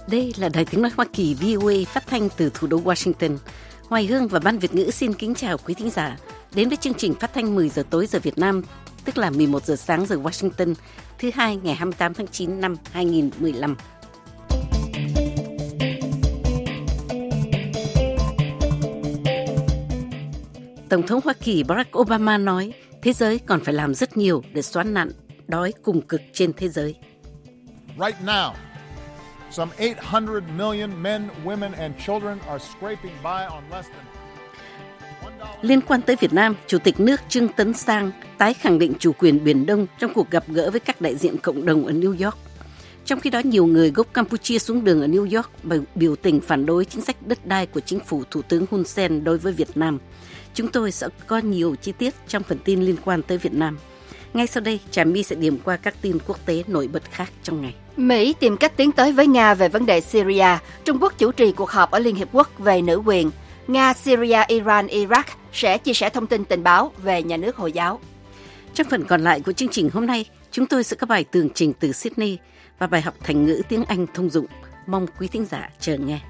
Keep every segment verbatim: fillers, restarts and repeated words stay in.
Đây là Đài Tiếng Nói Hoa Kỳ vê o a phát thanh từ thủ đô Washington. Hoài Hương và Ban Việt ngữ xin kính chào quý thính giả đến với chương trình phát thanh mười giờ tối giờ Việt Nam, tức là mười một giờ sáng giờ Washington, thứ hai ngày hai mươi tám tháng chín năm hai nghìn mười lăm. Tổng thống Hoa Kỳ Barack Obama nói thế giới còn phải làm rất nhiều để xóa nạn đói cùng cực trên thế giới. Right now, some eight hundred million men, women and children are scraping by on less than Liên quan tới Việt Nam, Chủ tịch nước Trương Tấn Sang tái khẳng định chủ quyền Biển Đông trong cuộc gặp gỡ với các đại diện cộng đồng ở New York. Trong khi đó, nhiều người gốc Campuchia xuống đường ở New York biểu tình phản đối chính sách đất đai của chính phủ Thủ tướng Hun Sen đối với Việt Nam. Chúng tôi sẽ có nhiều chi tiết trong phần tin liên quan tới Việt Nam. Ngay sau đây, Trà My sẽ điểm qua các tin quốc tế nổi bật khác trong ngày. Mỹ tìm cách tiến tới với Nga về vấn đề Syria. Trung Quốc chủ trì cuộc họp ở Liên Hiệp Quốc về nữ quyền. Nga, Syria, Iran, Iraq sẽ chia sẻ thông tin tình báo về nhà nước Hồi giáo. Trong phần còn lại của chương trình hôm nay, chúng tôi sẽ có bài tường trình từ Sydney và bài học thành ngữ tiếng Anh thông dụng. Mong quý thính giả chờ nghe.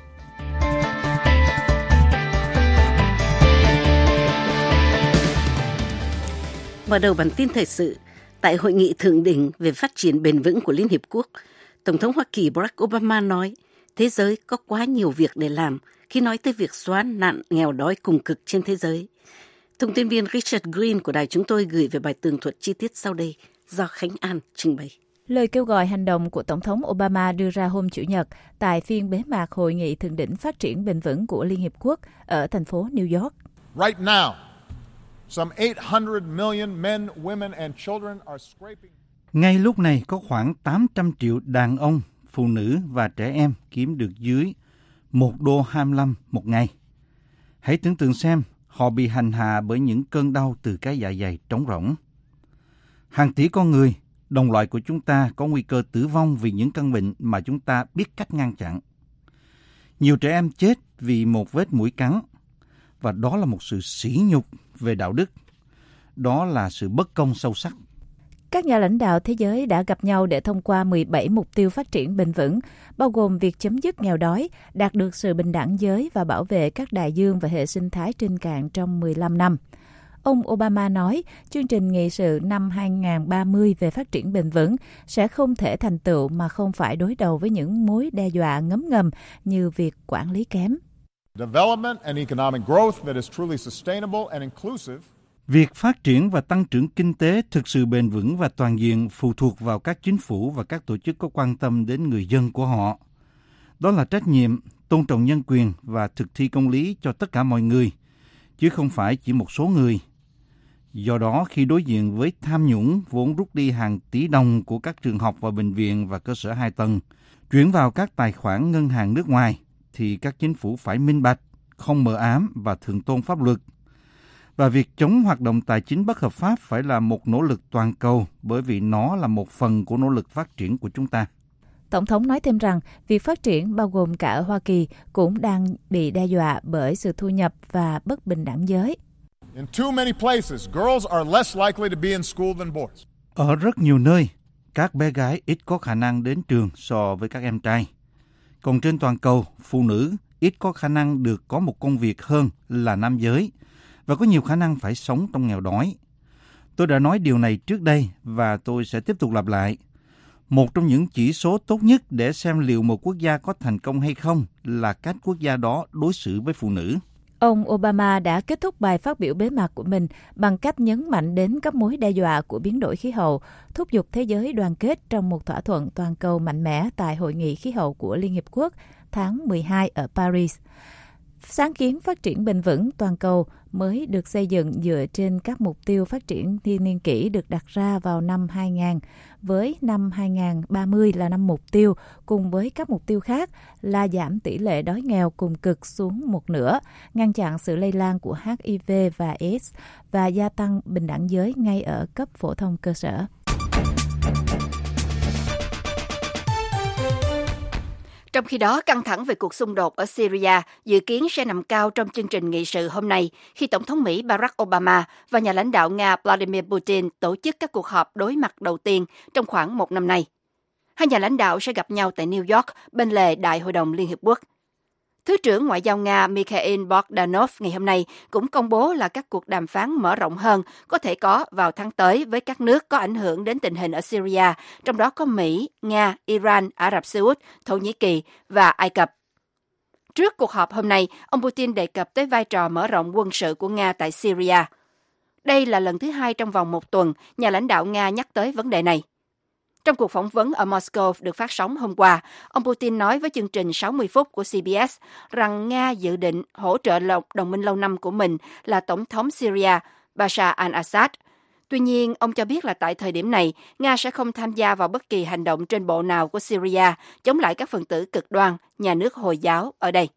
Mở đầu bản tin thời sự, tại hội nghị thượng đỉnh về phát triển bền vững của Liên Hiệp Quốc, Tổng thống Hoa Kỳ Barack Obama nói thế giới có quá nhiều việc để làm khi nói tới việc xóa nạn nghèo đói cùng cực trên thế giới. Thông tin viên Richard Green của đài chúng tôi gửi về bài tường thuật chi tiết sau đây do Khánh An trình bày. Lời kêu gọi hành động của Tổng thống Obama đưa ra hôm Chủ nhật tại phiên bế mạc Hội nghị thượng đỉnh phát triển bền vững của Liên Hiệp Quốc ở thành phố New York. Right now, some eight hundred million men, women and children are scraping. Ngay lúc này có khoảng tám trăm triệu đàn ông, phụ nữ và trẻ em kiếm được dưới một đô hai mươi lăm một ngày. Hãy tưởng tượng xem, họ bị hành hạ bởi những cơn đau từ cái dạ dày trống rỗng. Hàng tỷ con người, đồng loại của chúng ta có nguy cơ tử vong vì những căn bệnh mà chúng ta biết cách ngăn chặn. Nhiều trẻ em chết vì một vết mũi cắn, và đó là một sự sỉ nhục về đạo đức. Đó là sự bất công sâu sắc. Các nhà lãnh đạo thế giới đã gặp nhau để thông qua mười bảy mục tiêu phát triển bền vững, bao gồm việc chấm dứt nghèo đói, đạt được sự bình đẳng giới và bảo vệ các đại dương và hệ sinh thái trên cạn trong mười lăm năm. Ông Obama nói, chương trình nghị sự năm hai không ba không về phát triển bền vững sẽ không thể thành tựu mà không phải đối đầu với những mối đe dọa ngấm ngầm như việc quản lý kém. Development and economic growth that is truly sustainable and inclusive. Việc phát triển và tăng trưởng kinh tế thực sự bền vững và toàn diện phụ thuộc vào các chính phủ và các tổ chức có quan tâm đến người dân của họ. Đó là trách nhiệm, tôn trọng nhân quyền và thực thi công lý cho tất cả mọi người, chứ không phải chỉ một số người. Do đó, khi đối diện với tham nhũng vốn rút đi hàng tỷ đồng của các trường học và bệnh viện và cơ sở hai tầng, chuyển vào các tài khoản ngân hàng nước ngoài, thì các chính phủ phải minh bạch, không mờ ám và thượng tôn pháp luật. Và việc chống hoạt động tài chính bất hợp pháp phải là một nỗ lực toàn cầu bởi vì nó là một phần của nỗ lực phát triển của chúng ta. Tổng thống nói thêm rằng việc phát triển bao gồm cả ở Hoa Kỳ cũng đang bị đe dọa bởi sự thu nhập và bất bình đẳng giới. In too many places, girls are less likely to be in school than boys. Ở rất nhiều nơi, các bé gái ít có khả năng đến trường so với các em trai. Còn trên toàn cầu, phụ nữ ít có khả năng được có một công việc hơn là nam giới và có nhiều khả năng phải sống trong nghèo đói. Tôi đã nói điều này trước đây và tôi sẽ tiếp tục lặp lại. Một trong những chỉ số tốt nhất để xem liệu một quốc gia có thành công hay không là cách quốc gia đó đối xử với phụ nữ. Ông Obama đã kết thúc bài phát biểu bế mạc của mình bằng cách nhấn mạnh đến các mối đe dọa của biến đổi khí hậu, thúc giục thế giới đoàn kết trong một thỏa thuận toàn cầu mạnh mẽ tại Hội nghị khí hậu của Liên Hiệp Quốc tháng mười hai ở Paris. Sáng kiến phát triển bền vững toàn cầu mới được xây dựng dựa trên các mục tiêu phát triển thiên niên kỷ được đặt ra vào năm hai không không không, với năm hai không ba không là năm mục tiêu, cùng với các mục tiêu khác là giảm tỷ lệ đói nghèo cùng cực xuống một nửa, ngăn chặn sự lây lan của H I V và AIDS và gia tăng bình đẳng giới ngay ở cấp phổ thông cơ sở. Trong khi đó, căng thẳng về cuộc xung đột ở Syria dự kiến sẽ nằm cao trong chương trình nghị sự hôm nay khi Tổng thống Mỹ Barack Obama và nhà lãnh đạo Nga Vladimir Putin tổ chức các cuộc họp đối mặt đầu tiên trong khoảng một năm nay. Hai nhà lãnh đạo sẽ gặp nhau tại New York bên lề Đại hội đồng Liên Hiệp Quốc. Thứ trưởng Ngoại giao Nga Mikhail Bogdanov ngày hôm nay cũng công bố là các cuộc đàm phán mở rộng hơn có thể có vào tháng tới với các nước có ảnh hưởng đến tình hình ở Syria, trong đó có Mỹ, Nga, Iran, Ả Rập Xê Út, Thổ Nhĩ Kỳ và Ai Cập. Trước cuộc họp hôm nay, ông Putin đề cập tới vai trò mở rộng quân sự của Nga tại Syria. Đây là lần thứ hai trong vòng một tuần nhà lãnh đạo Nga nhắc tới vấn đề này. Trong cuộc phỏng vấn ở Moscow được phát sóng hôm qua, ông Putin nói với chương trình sáu mươi phút của xê bê ét rằng Nga dự định hỗ trợ đồng minh lâu năm của mình là Tổng thống Syria Bashar al-Assad. Tuy nhiên, ông cho biết là tại thời điểm này, Nga sẽ không tham gia vào bất kỳ hành động trên bộ nào của Syria chống lại các phần tử cực đoan, nhà nước Hồi giáo ở đây.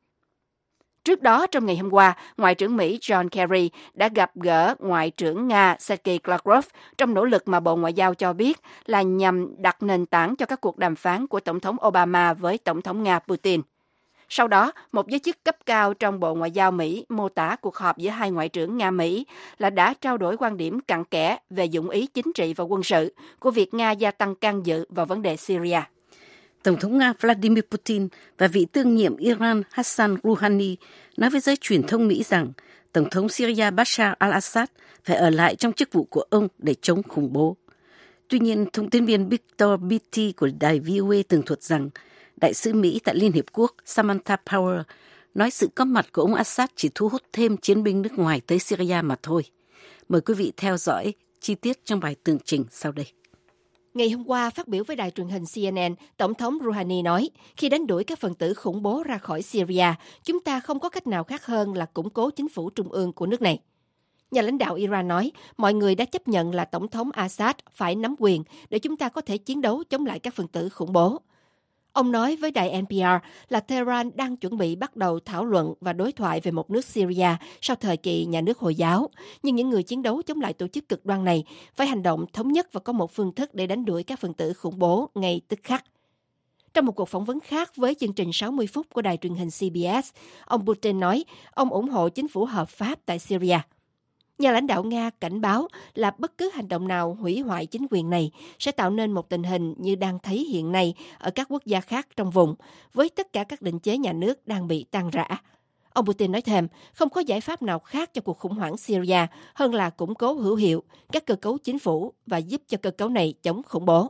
Trước đó, trong ngày hôm qua, Ngoại trưởng Mỹ John Kerry đã gặp gỡ Ngoại trưởng Nga Sergei Lavrov trong nỗ lực mà Bộ Ngoại giao cho biết là nhằm đặt nền tảng cho các cuộc đàm phán của Tổng thống Obama với Tổng thống Nga Putin. Sau đó, một giới chức cấp cao trong Bộ Ngoại giao Mỹ mô tả cuộc họp giữa hai ngoại trưởng Nga-Mỹ là đã trao đổi quan điểm cặn kẽ về dụng ý chính trị và quân sự của việc Nga gia tăng can dự vào vấn đề Syria. Tổng thống Nga Vladimir Putin và vị tương nhiệm Iran Hassan Rouhani nói với giới truyền thông Mỹ rằng Tổng thống Syria Bashar al-Assad phải ở lại trong chức vụ của ông để chống khủng bố. Tuy nhiên, thông tin viên Victor Beatty của đài vê o a tường thuật rằng Đại sứ Mỹ tại Liên Hiệp Quốc Samantha Power nói sự có mặt của ông Assad chỉ thu hút thêm chiến binh nước ngoài tới Syria mà thôi. Mời quý vị theo dõi chi tiết trong bài tường trình sau đây. Ngày hôm qua, phát biểu với đài truyền hình xê en en, Tổng thống Rouhani nói, khi đánh đuổi các phần tử khủng bố ra khỏi Syria, chúng ta không có cách nào khác hơn là củng cố chính phủ trung ương của nước này. Nhà lãnh đạo Iran nói, mọi người đã chấp nhận là Tổng thống Assad phải nắm quyền để chúng ta có thể chiến đấu chống lại các phần tử khủng bố. Ông nói với đài en pê rờ là Tehran đang chuẩn bị bắt đầu thảo luận và đối thoại về một nước Syria sau thời kỳ nhà nước Hồi giáo, nhưng những người chiến đấu chống lại tổ chức cực đoan này phải hành động thống nhất và có một phương thức để đánh đuổi các phần tử khủng bố ngay tức khắc. Trong một cuộc phỏng vấn khác với chương trình sáu mươi phút của đài truyền hình xê bê ét, ông Putin nói ông ủng hộ chính phủ hợp pháp tại Syria. Nhà lãnh đạo Nga cảnh báo là bất cứ hành động nào hủy hoại chính quyền này sẽ tạo nên một tình hình như đang thấy hiện nay ở các quốc gia khác trong vùng, với tất cả các định chế nhà nước đang bị tan rã. Ông Putin nói thêm, không có giải pháp nào khác cho cuộc khủng hoảng Syria hơn là củng cố hữu hiệu các cơ cấu chính phủ và giúp cho cơ cấu này chống khủng bố.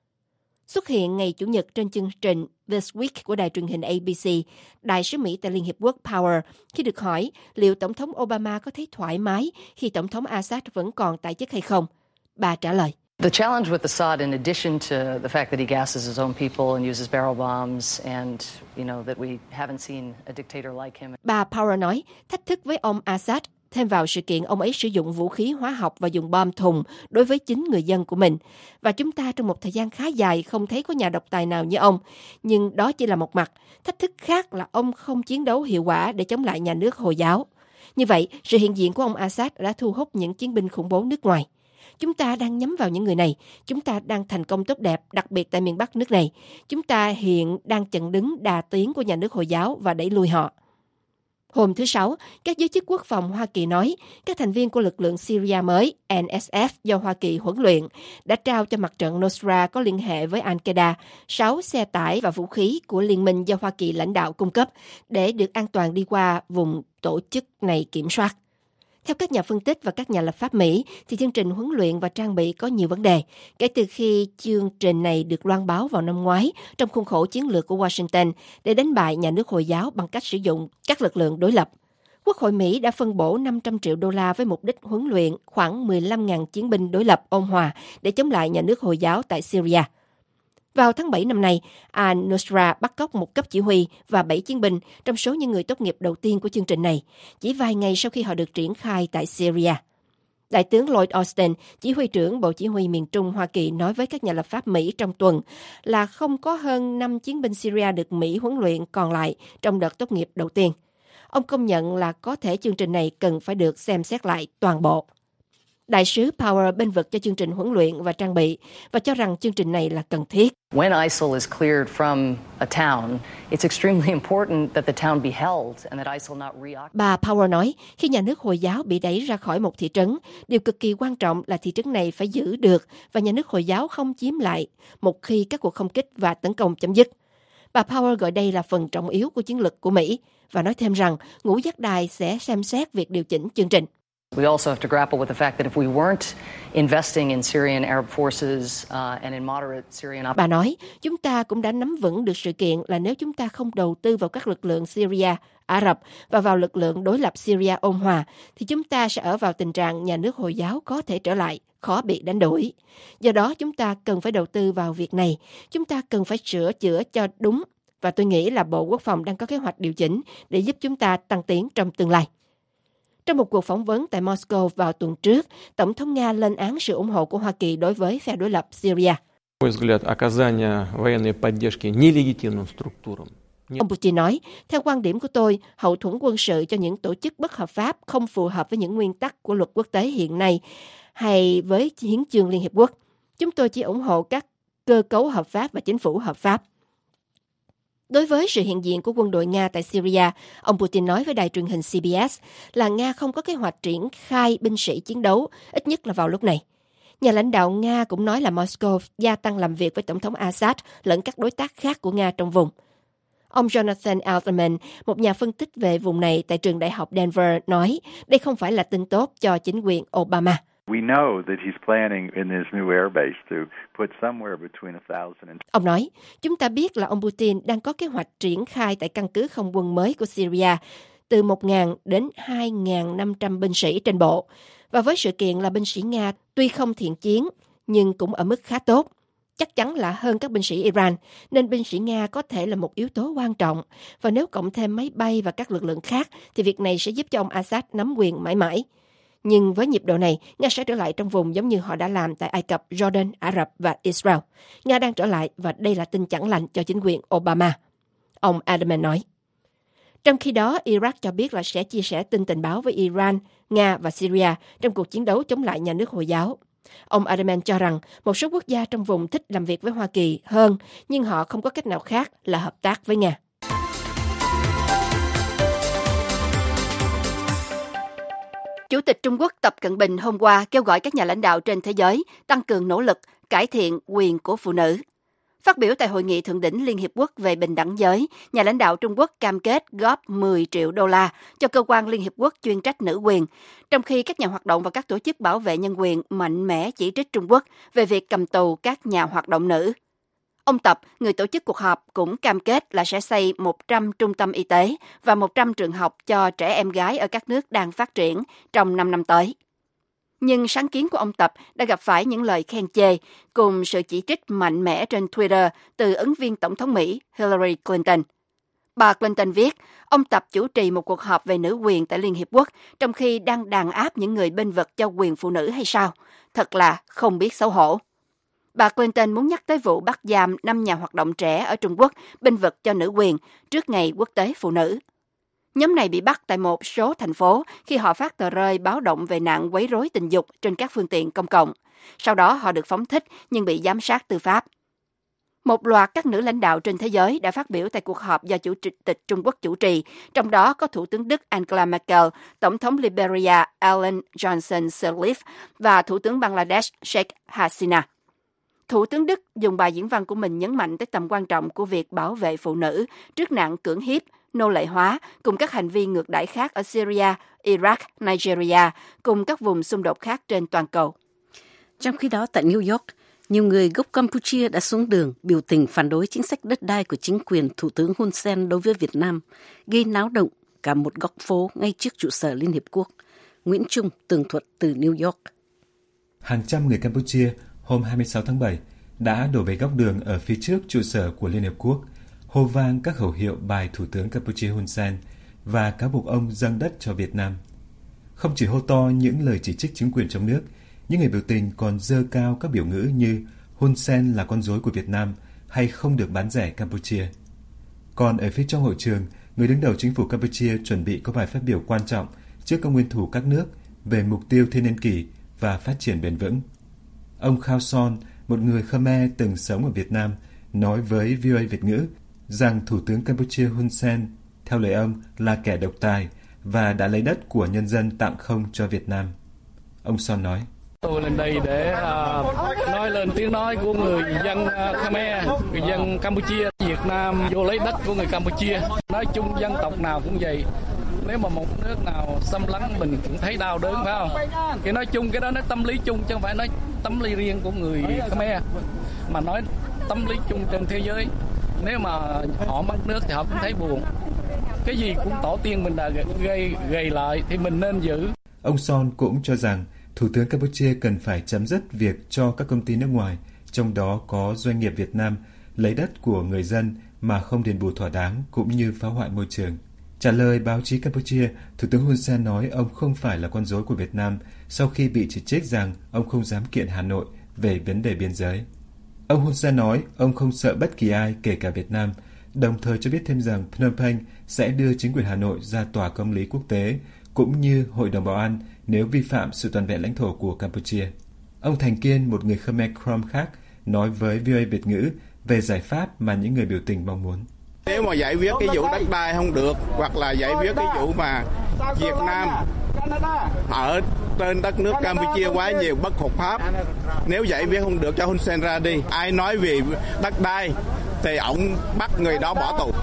Xuất hiện ngày Chủ nhật trên chương trình This Week của đài truyền hình a bê xê, đại sứ Mỹ tại Liên Hiệp Quốc Power khi được hỏi liệu Tổng thống Obama có thấy thoải mái khi Tổng thống Assad vẫn còn tại chức hay không, bà trả lời. The challenge with Assad, in addition to the fact that he gasses his own people and uses barrel bombs, and you know that we haven't seen a dictator like him. Bà Power nói, thách thức với ông Assad thêm vào sự kiện ông ấy sử dụng vũ khí hóa học và dùng bom thùng đối với chính người dân của mình. Và chúng ta trong một thời gian khá dài không thấy có nhà độc tài nào như ông. Nhưng đó chỉ là một mặt. Thách thức khác là ông không chiến đấu hiệu quả để chống lại nhà nước Hồi giáo. Như vậy, sự hiện diện của ông Assad đã thu hút những chiến binh khủng bố nước ngoài. Chúng ta đang nhắm vào những người này. Chúng ta đang thành công tốt đẹp, đặc biệt tại miền Bắc nước này. Chúng ta hiện đang chặn đứng đà tiến của nhà nước Hồi giáo và đẩy lùi họ. Hôm thứ Sáu, các giới chức quốc phòng Hoa Kỳ nói các thành viên của lực lượng Syria mới en ét ép do Hoa Kỳ huấn luyện đã trao cho mặt trận Nusra có liên hệ với Al-Qaeda sáu xe tải và vũ khí của liên minh do Hoa Kỳ lãnh đạo cung cấp để được an toàn đi qua vùng tổ chức này kiểm soát. Theo các nhà phân tích và các nhà lập pháp Mỹ, thì chương trình huấn luyện và trang bị có nhiều vấn đề, kể từ khi chương trình này được loan báo vào năm ngoái trong khuôn khổ chiến lược của Washington để đánh bại nhà nước Hồi giáo bằng cách sử dụng các lực lượng đối lập. Quốc hội Mỹ đã phân bổ năm trăm triệu đô la với mục đích huấn luyện khoảng mười lăm nghìn chiến binh đối lập ôn hòa để chống lại nhà nước Hồi giáo tại Syria. Vào tháng bảy năm nay, al-Nusra bắt cóc một cấp chỉ huy và bảy chiến binh trong số những người tốt nghiệp đầu tiên của chương trình này, chỉ vài ngày sau khi họ được triển khai tại Syria. Đại tướng Lloyd Austin, chỉ huy trưởng Bộ Chỉ huy miền Trung Hoa Kỳ, nói với các nhà lập pháp Mỹ trong tuần là không có hơn năm chiến binh Syria được Mỹ huấn luyện còn lại trong đợt tốt nghiệp đầu tiên. Ông công nhận là có thể chương trình này cần phải được xem xét lại toàn bộ. Đại sứ Power bênh vực cho chương trình huấn luyện và trang bị và cho rằng chương trình này là cần thiết. When I S I L is cleared from a town, it's extremely important that the town be held and that I S I L not reoccupy. Bà Power nói, khi nhà nước Hồi giáo bị đẩy ra khỏi một thị trấn, điều cực kỳ quan trọng là thị trấn này phải giữ được và nhà nước Hồi giáo không chiếm lại một khi các cuộc không kích và tấn công chấm dứt. Bà Power gọi đây là phần trọng yếu của chiến lược của Mỹ và nói thêm rằng ngũ giác đài sẽ xem xét việc điều chỉnh chương trình. We also have to grapple with the fact that if we weren't investing in Syrian Arab forces uh, and in moderate Syrian. Bà nói, chúng ta cũng đã nắm vững được sự kiện là nếu chúng ta không đầu tư vào các lực lượng Syria, Ả Rập và vào lực lượng đối lập Syria ôn hòa, thì chúng ta sẽ ở vào tình trạng nhà nước Hồi giáo có thể trở lại, khó bị đánh đuổi. Do đó, chúng ta cần phải đầu tư vào việc này. Chúng ta cần phải sửa chữa cho đúng. Và tôi nghĩ là Bộ Quốc phòng đang có kế hoạch điều chỉnh để giúp chúng ta tăng tiến trong tương lai. Trong một cuộc phỏng vấn tại Moscow vào tuần trước, Tổng thống Nga lên án sự ủng hộ của Hoa Kỳ đối với phe đối lập Syria. Ông Putin nói, theo quan điểm của tôi, hậu thuẫn quân sự cho những tổ chức bất hợp pháp không phù hợp với những nguyên tắc của luật quốc tế hiện nay hay với hiến chương Liên Hiệp Quốc. Chúng tôi chỉ ủng hộ các cơ cấu hợp pháp và chính phủ hợp pháp. Đối với sự hiện diện của quân đội Nga tại Syria, ông Putin nói với đài truyền hình C B S là Nga không có kế hoạch triển khai binh sĩ chiến đấu, ít nhất là vào lúc này. Nhà lãnh đạo Nga cũng nói là Moscow gia tăng làm việc với Tổng thống Assad lẫn các đối tác khác của Nga trong vùng. Ông Jonathan Altman, một nhà phân tích về vùng này tại trường đại học Denver, nói đây không phải là tin tốt cho chính quyền Obama. Ông nói, chúng ta biết là ông Putin đang có kế hoạch triển khai tại căn cứ không quân mới của Syria từ một nghìn đến hai nghìn năm trăm binh sĩ trên bộ. Và với sự kiện là binh sĩ Nga tuy không thiện chiến nhưng cũng ở mức khá tốt, chắc chắn là hơn các binh sĩ Iran, nên binh sĩ Nga có thể là một yếu tố quan trọng. Và nếu cộng thêm máy bay và các lực lượng khác thì việc này sẽ giúp cho ông Assad nắm quyền mãi mãi. Nhưng với nhịp độ này, Nga sẽ trở lại trong vùng giống như họ đã làm tại Ai Cập, Jordan, Ả Rập và Israel. Nga đang trở lại và đây là tin chẳng lành cho chính quyền Obama. Ông Adman nói. Trong khi đó, Iraq cho biết là sẽ chia sẻ tin tình báo với Iran, Nga và Syria trong cuộc chiến đấu chống lại nhà nước Hồi giáo. Ông Adman cho rằng một số quốc gia trong vùng thích làm việc với Hoa Kỳ hơn, nhưng họ không có cách nào khác là hợp tác với Nga. Chủ tịch Trung Quốc Tập Cận Bình hôm qua kêu gọi các nhà lãnh đạo trên thế giới tăng cường nỗ lực cải thiện quyền của phụ nữ. Phát biểu tại Hội nghị Thượng đỉnh Liên Hiệp Quốc về bình đẳng giới, nhà lãnh đạo Trung Quốc cam kết góp mười triệu đô la cho cơ quan Liên Hiệp Quốc chuyên trách nữ quyền, trong khi các nhà hoạt động và các tổ chức bảo vệ nhân quyền mạnh mẽ chỉ trích Trung Quốc về việc cầm tù các nhà hoạt động nữ. Ông Tập, người tổ chức cuộc họp, cũng cam kết là sẽ xây một trăm trung tâm y tế và một trăm trường học cho trẻ em gái ở các nước đang phát triển trong năm năm tới. Nhưng sáng kiến của ông Tập đã gặp phải những lời khen chê cùng sự chỉ trích mạnh mẽ trên Twitter từ ứng viên tổng thống Mỹ Hillary Clinton. Bà Clinton viết, ông Tập chủ trì một cuộc họp về nữ quyền tại Liên Hiệp Quốc trong khi đang đàn áp những người bênh vực cho quyền phụ nữ hay sao? Thật là không biết xấu hổ. Bà Clinton muốn nhắc tới vụ bắt giam năm nhà hoạt động trẻ ở Trung Quốc bênh vực cho nữ quyền trước Ngày Quốc tế Phụ nữ. Nhóm này bị bắt tại một số thành phố khi họ phát tờ rơi báo động về nạn quấy rối tình dục trên các phương tiện công cộng. Sau đó họ được phóng thích nhưng bị giám sát tư pháp. Một loạt các nữ lãnh đạo trên thế giới đã phát biểu tại cuộc họp do Chủ tịch Trung Quốc chủ trì, trong đó có Thủ tướng Đức Angela Merkel, Tổng thống Liberia Ellen Johnson Sirleaf và Thủ tướng Bangladesh Sheikh Hasina. Thủ tướng Đức dùng bài diễn văn của mình nhấn mạnh tới tầm quan trọng của việc bảo vệ phụ nữ trước nạn cưỡng hiếp, nô lệ hóa cùng các hành vi ngược đãi khác ở Syria, Iraq, Nigeria cùng các vùng xung đột khác trên toàn cầu. Trong khi đó tại New York, nhiều người gốc Campuchia đã xuống đường biểu tình phản đối chính sách đất đai của chính quyền Thủ tướng Hun Sen đối với Việt Nam, gây náo động cả một góc phố ngay trước trụ sở Liên Hiệp Quốc. Nguyễn Trung tường thuật từ New York. Hàng trăm người Campuchia hôm hai mươi sáu tháng bảy đã đổ về góc đường ở phía trước trụ sở của Liên Hiệp Quốc, hô vang các khẩu hiệu bài Thủ tướng Campuchia Hun Sen và cáo buộc ông dâng đất cho Việt Nam. Không chỉ hô to những lời chỉ trích chính quyền trong nước, những người biểu tình còn giơ cao các biểu ngữ như Hun Sen là con rối của Việt Nam hay không được bán rẻ Campuchia. Còn ở phía trong hội trường, người đứng đầu chính phủ Campuchia chuẩn bị có bài phát biểu quan trọng trước các nguyên thủ các nước về mục tiêu thiên niên kỷ và phát triển bền vững. Ông Khao Son, một người Khmer từng sống ở Việt Nam, nói với vê o a Việt ngữ rằng Thủ tướng Campuchia Hun Sen, theo lời ông, là kẻ độc tài và đã lấy đất của nhân dân tặng không cho Việt Nam. Ông Son nói: Tôi lên đây để uh, nói lên tiếng nói của người dân uh, Khmer, người dân Campuchia. Việt Nam vô lấy đất của người Campuchia. Nói chung dân tộc nào cũng vậy. Nếu mà một nước nào xâm lấn mình cũng thấy đau đớn, phải không? Cái nói chung cái đó nói tâm lý chung chứ không phải nói tâm lý riêng của người Khmer, mà nói tâm lý chung trên thế giới. Nếu mà họ mất nước thì họ cũng thấy buồn. Cái gì cũng tổ tiên mình đã gây gây lại thì mình nên giữ. Ông Son cũng cho rằng Thủ tướng Campuchia cần phải chấm dứt việc cho các công ty nước ngoài, trong đó có doanh nghiệp Việt Nam, lấy đất của người dân mà không đền bù thỏa đáng cũng như phá hoại môi trường. Trả lời báo chí Campuchia, Thủ tướng Hun Sen nói ông không phải là con rối của Việt Nam sau khi bị chỉ trích rằng ông không dám kiện Hà Nội về vấn đề biên giới. Ông Hun Sen nói ông không sợ bất kỳ ai, kể cả Việt Nam, đồng thời cho biết thêm rằng Phnom Penh sẽ đưa chính quyền Hà Nội ra tòa công lý quốc tế cũng như Hội đồng Bảo an nếu vi phạm sự toàn vẹn lãnh thổ của Campuchia. Ông Thành Kiên, một người Khmer Krom khác, nói với vê o a Việt ngữ về giải pháp mà những người biểu tình mong muốn. Nếu mà giải quyết cái vụ đất đai không được, hoặc là giải quyết cái vụ mà Việt Nam ở trên đất nước Campuchia quá nhiều bất hợp pháp, nếu giải quyết không được cho Hun Sen ra đi. Ai nói về đất đai thì ông bắt người đó bỏ tù.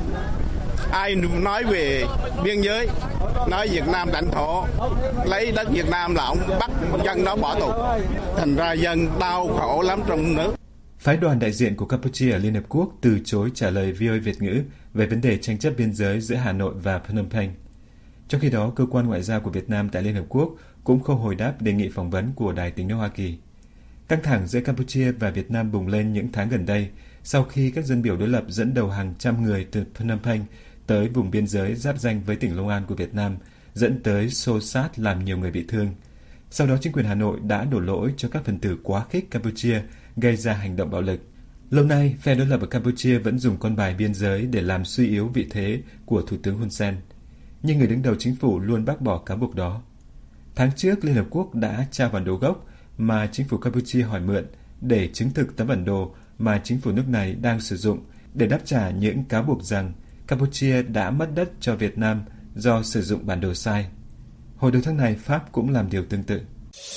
Ai nói về biên giới, nói Việt Nam lãnh thổ, lấy đất Việt Nam là ông bắt dân đó bỏ tù. Thành ra dân đau khổ lắm trong nước. Phái đoàn đại diện của Campuchia ở Liên Hợp Quốc từ chối trả lời vê o a Việt ngữ về vấn đề tranh chấp biên giới giữa Hà Nội và Phnom Penh. Trong khi đó, cơ quan ngoại giao của Việt Nam tại Liên Hợp Quốc cũng không hồi đáp đề nghị phỏng vấn của Đài Tiếng nói Hoa Kỳ. Căng thẳng giữa Campuchia và Việt Nam bùng lên những tháng gần đây sau khi các dân biểu đối lập dẫn đầu hàng trăm người từ Phnom Penh tới vùng biên giới giáp ranh với tỉnh Long An của Việt Nam, dẫn tới xô xát làm nhiều người bị thương. Sau đó, chính quyền Hà Nội đã đổ lỗi cho các phần tử quá khích Campuchia gây ra hành động bạo lực. Lâu nay, phe đối lập ở Campuchia vẫn dùng con bài biên giới để làm suy yếu vị thế của Thủ tướng Hun Sen. Nhưng người đứng đầu chính phủ luôn bác bỏ cáo buộc đó. Tháng trước, Liên Hợp Quốc đã trao bản đồ gốc mà chính phủ Campuchia hỏi mượn để chứng thực tấm bản đồ mà chính phủ nước này đang sử dụng để đáp trả những cáo buộc rằng Campuchia đã mất đất cho Việt Nam do sử dụng bản đồ sai. Hồi đầu tháng này, Pháp cũng làm điều tương tự.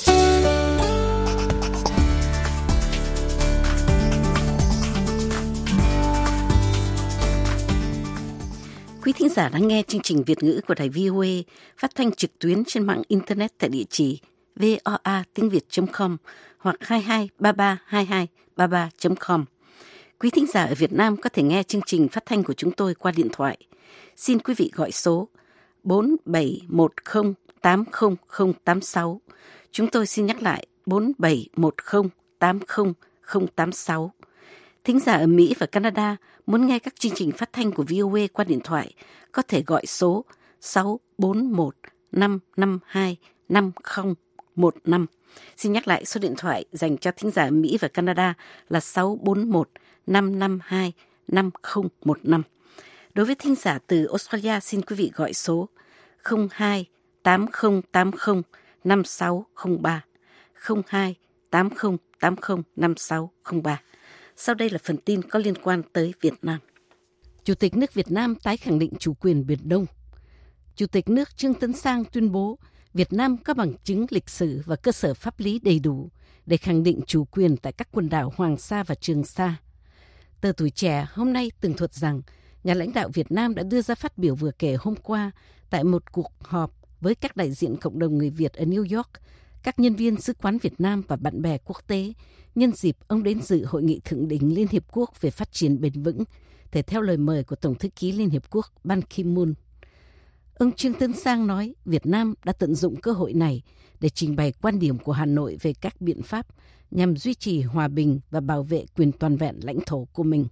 Quý thính giả đang nghe chương trình Việt ngữ của Đài vê o a phát thanh trực tuyến trên mạng Internet tại địa chỉ voa tiếng việt chấm com hoặc hai hai ba ba hai hai ba ba chấm com. Quý thính giả ở Việt Nam có thể nghe chương trình phát thanh của chúng tôi qua điện thoại. Xin quý vị gọi số bốn bảy một không tám không không tám sáu. Chúng tôi xin nhắc lại bốn bảy một không tám không không tám sáu. Thính giả ở Mỹ và Canada muốn nghe các chương trình phát thanh của vê o a qua điện thoại có thể gọi số sáu bốn một năm năm hai năm không một năm. Xin nhắc lại số điện thoại dành cho thính giả ở Mỹ và Canada là sáu bốn một năm năm hai năm không một năm. Đối với thính giả từ Australia, xin quý vị gọi số không hai tám không tám không năm sáu không ba, không hai tám không tám không năm sáu không ba. Sau đây là phần tin có liên quan tới Việt Nam. Chủ tịch nước Việt Nam tái khẳng định chủ quyền Biển Đông. Chủ tịch nước Trương Tấn Sang tuyên bố Việt Nam có bằng chứng lịch sử và cơ sở pháp lý đầy đủ để khẳng định chủ quyền tại các quần đảo Hoàng Sa và Trường Sa. Tờ Tuổi Trẻ hôm nay tường thuật rằng nhà lãnh đạo Việt Nam đã đưa ra phát biểu vừa kể hôm qua tại một cuộc họp với các đại diện cộng đồng người Việt ở New York, các nhân viên sứ quán Việt Nam và bạn bè quốc tế, nhân dịp ông đến dự hội nghị thượng đỉnh Liên Hiệp Quốc về phát triển bền vững, thể theo lời mời của Tổng thư ký Liên Hiệp Quốc Ban Ki-moon. Ông Trương Tấn Sang nói Việt Nam đã tận dụng cơ hội này để trình bày quan điểm của Hà Nội về các biện pháp nhằm duy trì hòa bình và bảo vệ quyền toàn vẹn lãnh thổ của mình.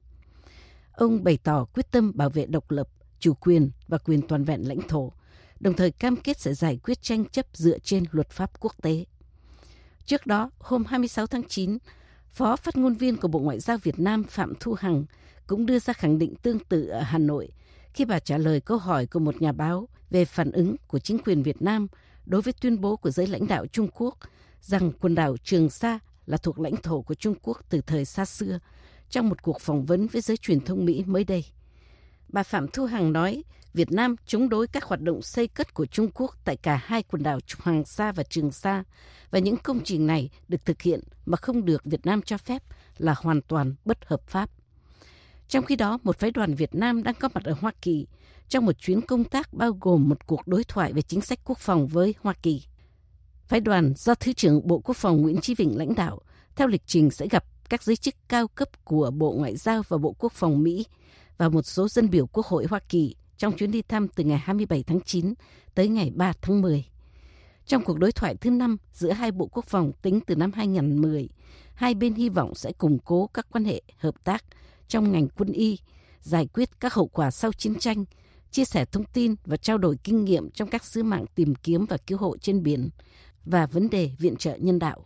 Ông bày tỏ quyết tâm bảo vệ độc lập, chủ quyền và quyền toàn vẹn lãnh thổ, đồng thời cam kết sẽ giải quyết tranh chấp dựa trên luật pháp quốc tế. Trước đó, hôm hai mươi sáu tháng chín, Phó phát ngôn viên của Bộ Ngoại giao Việt Nam Phạm Thu Hằng cũng đưa ra khẳng định tương tự ở Hà Nội khi bà trả lời câu hỏi của một nhà báo về phản ứng của chính quyền Việt Nam đối với tuyên bố của giới lãnh đạo Trung Quốc rằng quần đảo Trường Sa là thuộc lãnh thổ của Trung Quốc từ thời xa xưa trong một cuộc phỏng vấn với giới truyền thông Mỹ mới đây. Bà Phạm Thu Hằng nói Việt Nam chống đối các hoạt động xây cất của Trung Quốc tại cả hai quần đảo Hoàng Sa và Trường Sa, và những công trình này được thực hiện mà không được Việt Nam cho phép là hoàn toàn bất hợp pháp. Trong khi đó, một phái đoàn Việt Nam đang có mặt ở Hoa Kỳ trong một chuyến công tác bao gồm một cuộc đối thoại về chính sách quốc phòng với Hoa Kỳ. Phái đoàn do Thứ trưởng Bộ Quốc phòng Nguyễn Chí Vịnh lãnh đạo, theo lịch trình sẽ gặp các giới chức cao cấp của Bộ Ngoại giao và Bộ Quốc phòng Mỹ và một số dân biểu Quốc hội Hoa Kỳ trong chuyến đi thăm từ ngày hai mươi bảy tháng chín tới ngày ba tháng mười. Trong cuộc đối thoại thứ năm giữa hai Bộ Quốc phòng tính từ năm hai nghìn không trăm mười, hai bên hy vọng sẽ củng cố các quan hệ hợp tác trong ngành quân y, giải quyết các hậu quả sau chiến tranh, chia sẻ thông tin và trao đổi kinh nghiệm trong các sứ mạng tìm kiếm và cứu hộ trên biển và vấn đề viện trợ nhân đạo.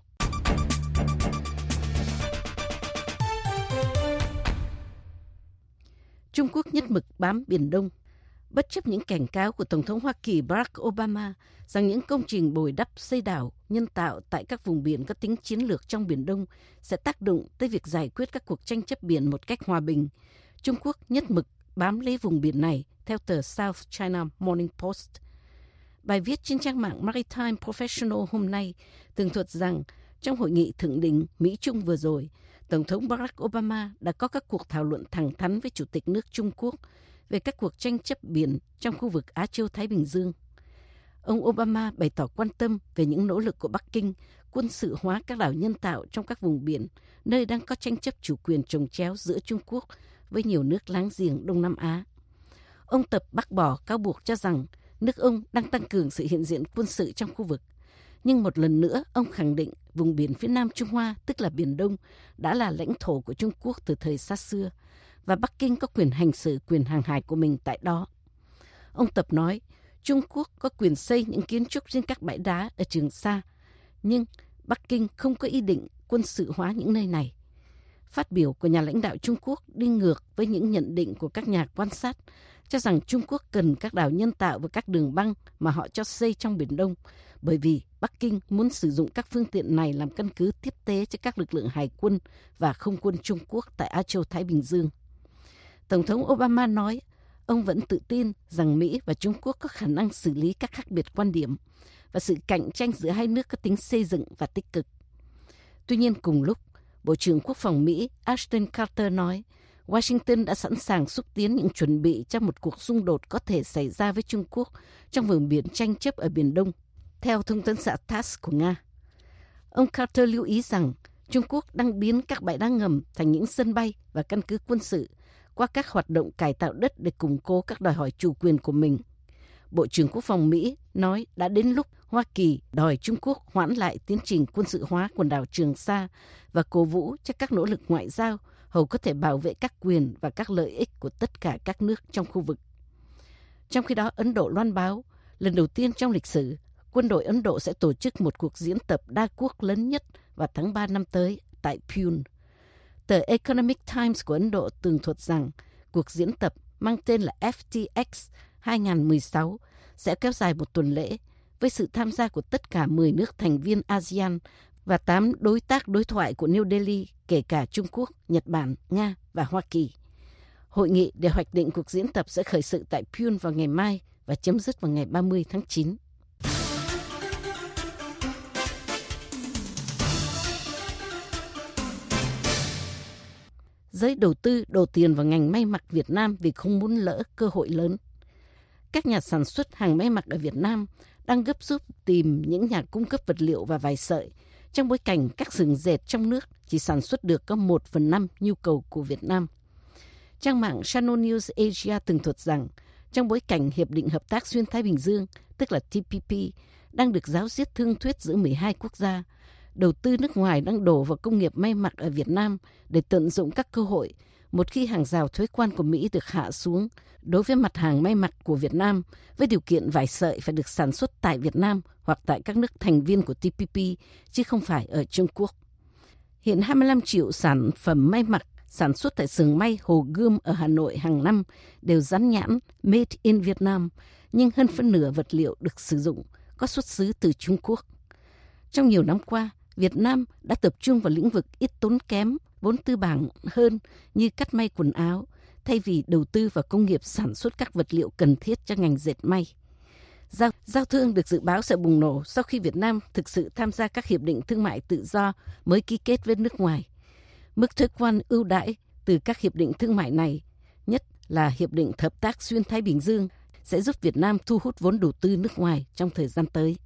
Trung Quốc nhất mực bám Biển Đông. Bất chấp những cảnh cáo của Tổng thống Hoa Kỳ Barack Obama rằng những công trình bồi đắp xây đảo nhân tạo tại các vùng biển có tính chiến lược trong Biển Đông sẽ tác động tới việc giải quyết các cuộc tranh chấp biển một cách hòa bình, Trung Quốc nhất mực bám lấy vùng biển này, theo tờ South China Morning Post. Bài viết trên trang mạng Maritime Professional hôm nay tường thuật rằng trong hội nghị thượng đỉnh Mỹ-Trung vừa rồi, Tổng thống Barack Obama đã có các cuộc thảo luận thẳng thắn với Chủ tịch nước Trung Quốc về các cuộc tranh chấp biển trong khu vực Á Châu-Thái Bình Dương. Ông Obama bày tỏ quan tâm về những nỗ lực của Bắc Kinh quân sự hóa các đảo nhân tạo trong các vùng biển, nơi đang có tranh chấp chủ quyền chồng chéo giữa Trung Quốc với nhiều nước láng giềng Đông Nam Á. Ông Tập bác bỏ cáo buộc cho rằng nước ông đang tăng cường sự hiện diện quân sự trong khu vực. Nhưng một lần nữa, ông khẳng định vùng biển phía Nam Trung Hoa, tức là Biển Đông, đã là lãnh thổ của Trung Quốc từ thời xa xưa, và Bắc Kinh có quyền hành xử quyền hàng hải của mình tại đó. Ông Tập nói, Trung Quốc có quyền xây những kiến trúc trên các bãi đá ở Trường Sa, nhưng Bắc Kinh không có ý định quân sự hóa những nơi này. Phát biểu của nhà lãnh đạo Trung Quốc đi ngược với những nhận định của các nhà quan sát, cho rằng Trung Quốc cần các đảo nhân tạo và các đường băng mà họ cho xây trong Biển Đông, bởi vì Bắc Kinh muốn sử dụng các phương tiện này làm căn cứ tiếp tế cho các lực lượng hải quân và không quân Trung Quốc tại Á Châu-Thái Bình Dương. Tổng thống Obama nói, ông vẫn tự tin rằng Mỹ và Trung Quốc có khả năng xử lý các khác biệt quan điểm và sự cạnh tranh giữa hai nước có tính xây dựng và tích cực. Tuy nhiên cùng lúc, Bộ trưởng Quốc phòng Mỹ Ashton Carter nói, Washington đã sẵn sàng xúc tiến những chuẩn bị cho một cuộc xung đột có thể xảy ra với Trung Quốc trong vùng biển tranh chấp ở Biển Đông, theo thông tấn xã tát ét của Nga. Ông Carter lưu ý rằng Trung Quốc đang biến các bãi đá ngầm thành những sân bay và căn cứ quân sự qua các hoạt động cải tạo đất để củng cố các đòi hỏi chủ quyền của mình. Bộ trưởng Quốc phòng Mỹ nói đã đến lúc Hoa Kỳ đòi Trung Quốc hoãn lại tiến trình quân sự hóa quần đảo Trường Sa và cổ vũ cho các nỗ lực ngoại giao hầu có thể bảo vệ các quyền và các lợi ích của tất cả các nước trong khu vực. Trong khi đó, Ấn Độ loan báo, lần đầu tiên trong lịch sử, quân đội Ấn Độ sẽ tổ chức một cuộc diễn tập đa quốc lớn nhất vào tháng ba năm tới tại Pune. Tờ Economic Times của Ấn Độ tường thuật rằng cuộc diễn tập mang tên là F T X hai không một sáu sẽ kéo dài một tuần lễ với sự tham gia của tất cả mười nước thành viên ASEAN và tám đối tác đối thoại của New Delhi, kể cả Trung Quốc, Nhật Bản, Nga và Hoa Kỳ. Hội nghị để hoạch định cuộc diễn tập sẽ khởi sự tại Pune vào ngày mai và chấm dứt vào ngày ba mươi tháng chín. Giới đầu tư đổ tiền vào ngành may mặc Việt Nam vì không muốn lỡ cơ hội lớn. Các nhà sản xuất hàng may mặc ở Việt Nam đang gấp rút tìm những nhà cung cấp vật liệu và vải sợi trong bối cảnh các xưởng dệt trong nước chỉ sản xuất được có một phần năm nhu cầu của Việt Nam. Trang mạng Channel News Asia tường thuật rằng trong bối cảnh Hiệp định Hợp tác Xuyên Thái Bình Dương, tức là T P P, đang được ráo riết thương thuyết giữa mười hai quốc gia, đầu tư nước ngoài đang đổ vào công nghiệp may mặc ở Việt Nam để tận dụng các cơ hội một khi hàng rào thuế quan của Mỹ được hạ xuống đối với mặt hàng may mặc của Việt Nam, với điều kiện vải sợi phải được sản xuất tại Việt Nam hoặc tại các nước thành viên của T P P, chứ không phải ở Trung Quốc. Hiện hai mươi lăm triệu sản phẩm may mặc sản xuất tại xưởng may Hồ Gươm ở Hà Nội hàng năm đều dán nhãn Made in Vietnam, nhưng hơn phân nửa vật liệu được sử dụng có xuất xứ từ Trung Quốc. Trong nhiều năm qua, Việt Nam đã tập trung vào lĩnh vực ít tốn kém, vốn tư bản hơn như cắt may quần áo, thay vì đầu tư vào công nghiệp sản xuất các vật liệu cần thiết cho ngành dệt may. Giao, giao thương được dự báo sẽ bùng nổ sau khi Việt Nam thực sự tham gia các hiệp định thương mại tự do mới ký kết với nước ngoài. Mức thuế quan ưu đãi từ các hiệp định thương mại này, nhất là Hiệp định Hợp tác Xuyên Thái Bình Dương, sẽ giúp Việt Nam thu hút vốn đầu tư nước ngoài trong thời gian tới.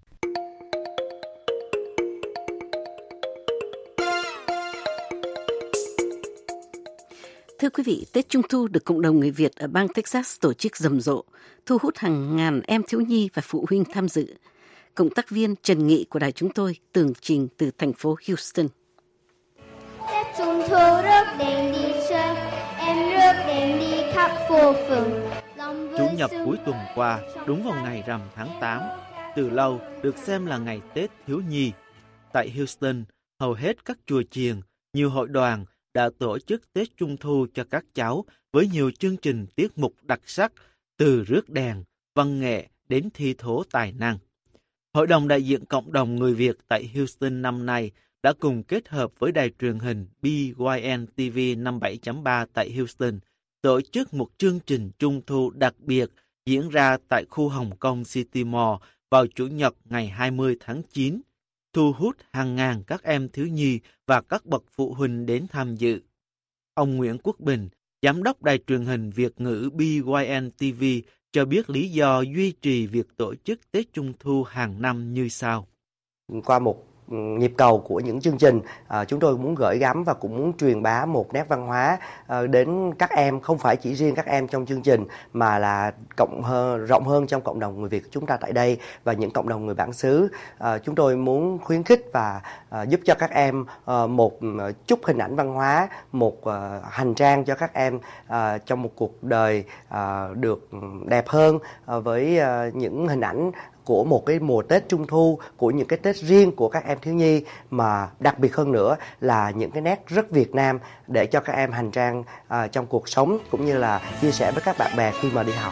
Thưa quý vị, Tết Trung thu được cộng đồng người Việt ở bang Texas tổ chức rầm rộ, thu hút hàng ngàn em thiếu nhi và phụ huynh tham dự. Cộng tác viên Trần Nghị của đài chúng tôi tường trình từ thành phố Houston. Tết Trung thu rước đèn đi chơi, em rước đèn đi khắp phố phường. Chủ nhật cuối tuần qua, đúng vào ngày rằm tháng tám, từ lâu được xem là ngày Tết thiếu nhi. Tại Houston, hầu hết các chùa chiền, nhiều hội đoàn đã tổ chức Tết Trung thu cho các cháu với nhiều chương trình tiết mục đặc sắc, từ rước đèn, văn nghệ đến thi thố tài năng. Hội đồng đại diện cộng đồng người Việt tại Houston năm nay đã cùng kết hợp với đài truyền hình B Y N T V năm bảy chấm ba tại Houston tổ chức một chương trình Trung thu đặc biệt diễn ra tại khu Hồng Kông City Mall vào Chủ nhật ngày hai mươi tháng chín, thu hút hàng ngàn các em thiếu nhi và các bậc phụ huynh đến tham dự. Ông Nguyễn Quốc Bình, Giám đốc đài truyền hình Việt ngữ B Y N T V, cho biết lý do duy trì việc tổ chức Tết Trung thu hàng năm như sau. Qua một nhịp cầu của những chương trình, à, chúng tôi muốn gửi gắm và cũng muốn truyền bá một nét văn hóa à, đến các em, không phải chỉ riêng các em trong chương trình mà là cộng hơn, rộng hơn trong cộng đồng người Việt của chúng ta tại đây và những cộng đồng người bản xứ. À, chúng tôi muốn khuyến khích và à, giúp cho các em à, một chút hình ảnh văn hóa, một à, hành trang cho các em à, trong một cuộc đời à, được đẹp hơn à, với à, những hình ảnh của một cái mùa Tết Trung thu, của những cái Tết riêng của các em thiếu nhi, mà đặc biệt hơn nữa là những cái nét rất Việt Nam để cho các em hành trang à, trong cuộc sống cũng như là chia sẻ với các bạn bè khi mà đi học.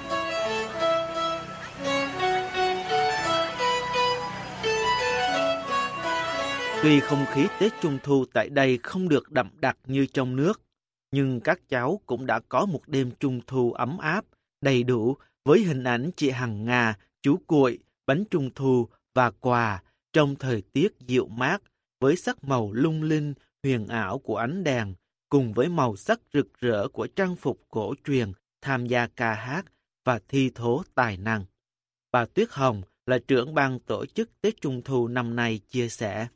Tuy không khí Tết Trung thu tại đây không được đậm đặc như trong nước, nhưng các cháu cũng đã có một đêm Trung thu ấm áp, đầy đủ với hình ảnh chị Hằng Nga, chú Cuội, bánh Trung thu và quà trong thời tiết dịu mát với sắc màu lung linh, huyền ảo của ánh đèn cùng với màu sắc rực rỡ của trang phục cổ truyền tham gia ca hát và thi thố tài năng. Bà Tuyết Hồng là trưởng ban tổ chức Tết Trung thu năm nay chia sẻ.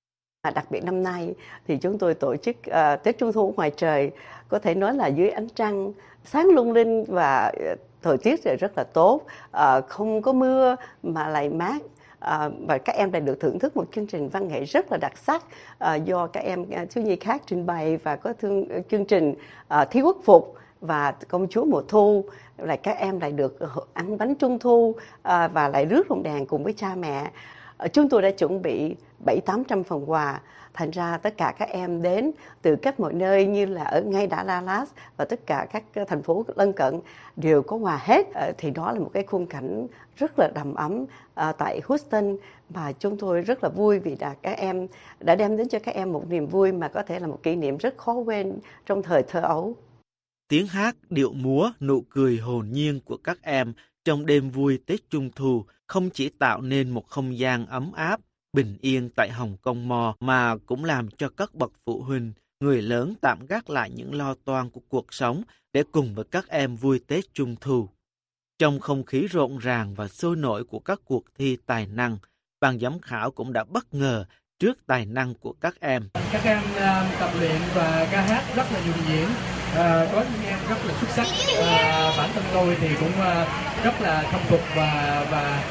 Đặc biệt năm nay thì chúng tôi tổ chức uh, Tết Trung thu ngoài trời, có thể nói là dưới ánh trăng sáng lung linh và uh, thời tiết thì rất là tốt, uh, không có mưa mà lại mát. À, và các em lại được thưởng thức một chương trình văn nghệ rất là đặc sắc à, do các em thiếu nhi khác trình bày, và có thương, chương trình à, thi quốc phục và công chúa mùa thu, lại các em lại được ăn bánh Trung thu à, và lại rước lồng đèn cùng với cha mẹ. À, chúng tôi đã chuẩn bị bảy tám trăm phần quà, thành ra tất cả các em đến từ các mọi nơi như là ở ngay Dallas và tất cả các thành phố lân cận đều có quà hết. À, thì đó là một cái khung cảnh rất là đầm ấm à, tại Houston, và chúng tôi rất là vui vì đã, các em đã đem đến cho các em một niềm vui mà có thể là một kỷ niệm rất khó quên trong thời thơ ấu. Tiếng hát, điệu múa, nụ cười hồn nhiên của các em trong đêm vui Tết Trung thu không chỉ tạo nên một không gian ấm áp, bình yên tại Hồng Kông Mall mà cũng làm cho các bậc phụ huynh, người lớn tạm gác lại những lo toan của cuộc sống để cùng với các em vui Tết Trung thu. Trong không khí rộn ràng và sôi nổi của các cuộc thi tài năng, ban giám khảo cũng đã bất ngờ trước tài năng của các em. Các em uh, tập luyện và ca hát rất là nhuần nhuyễn, uh, có những em rất là xuất sắc. Uh, bản thân tôi thì cũng uh, rất là khâm phục và và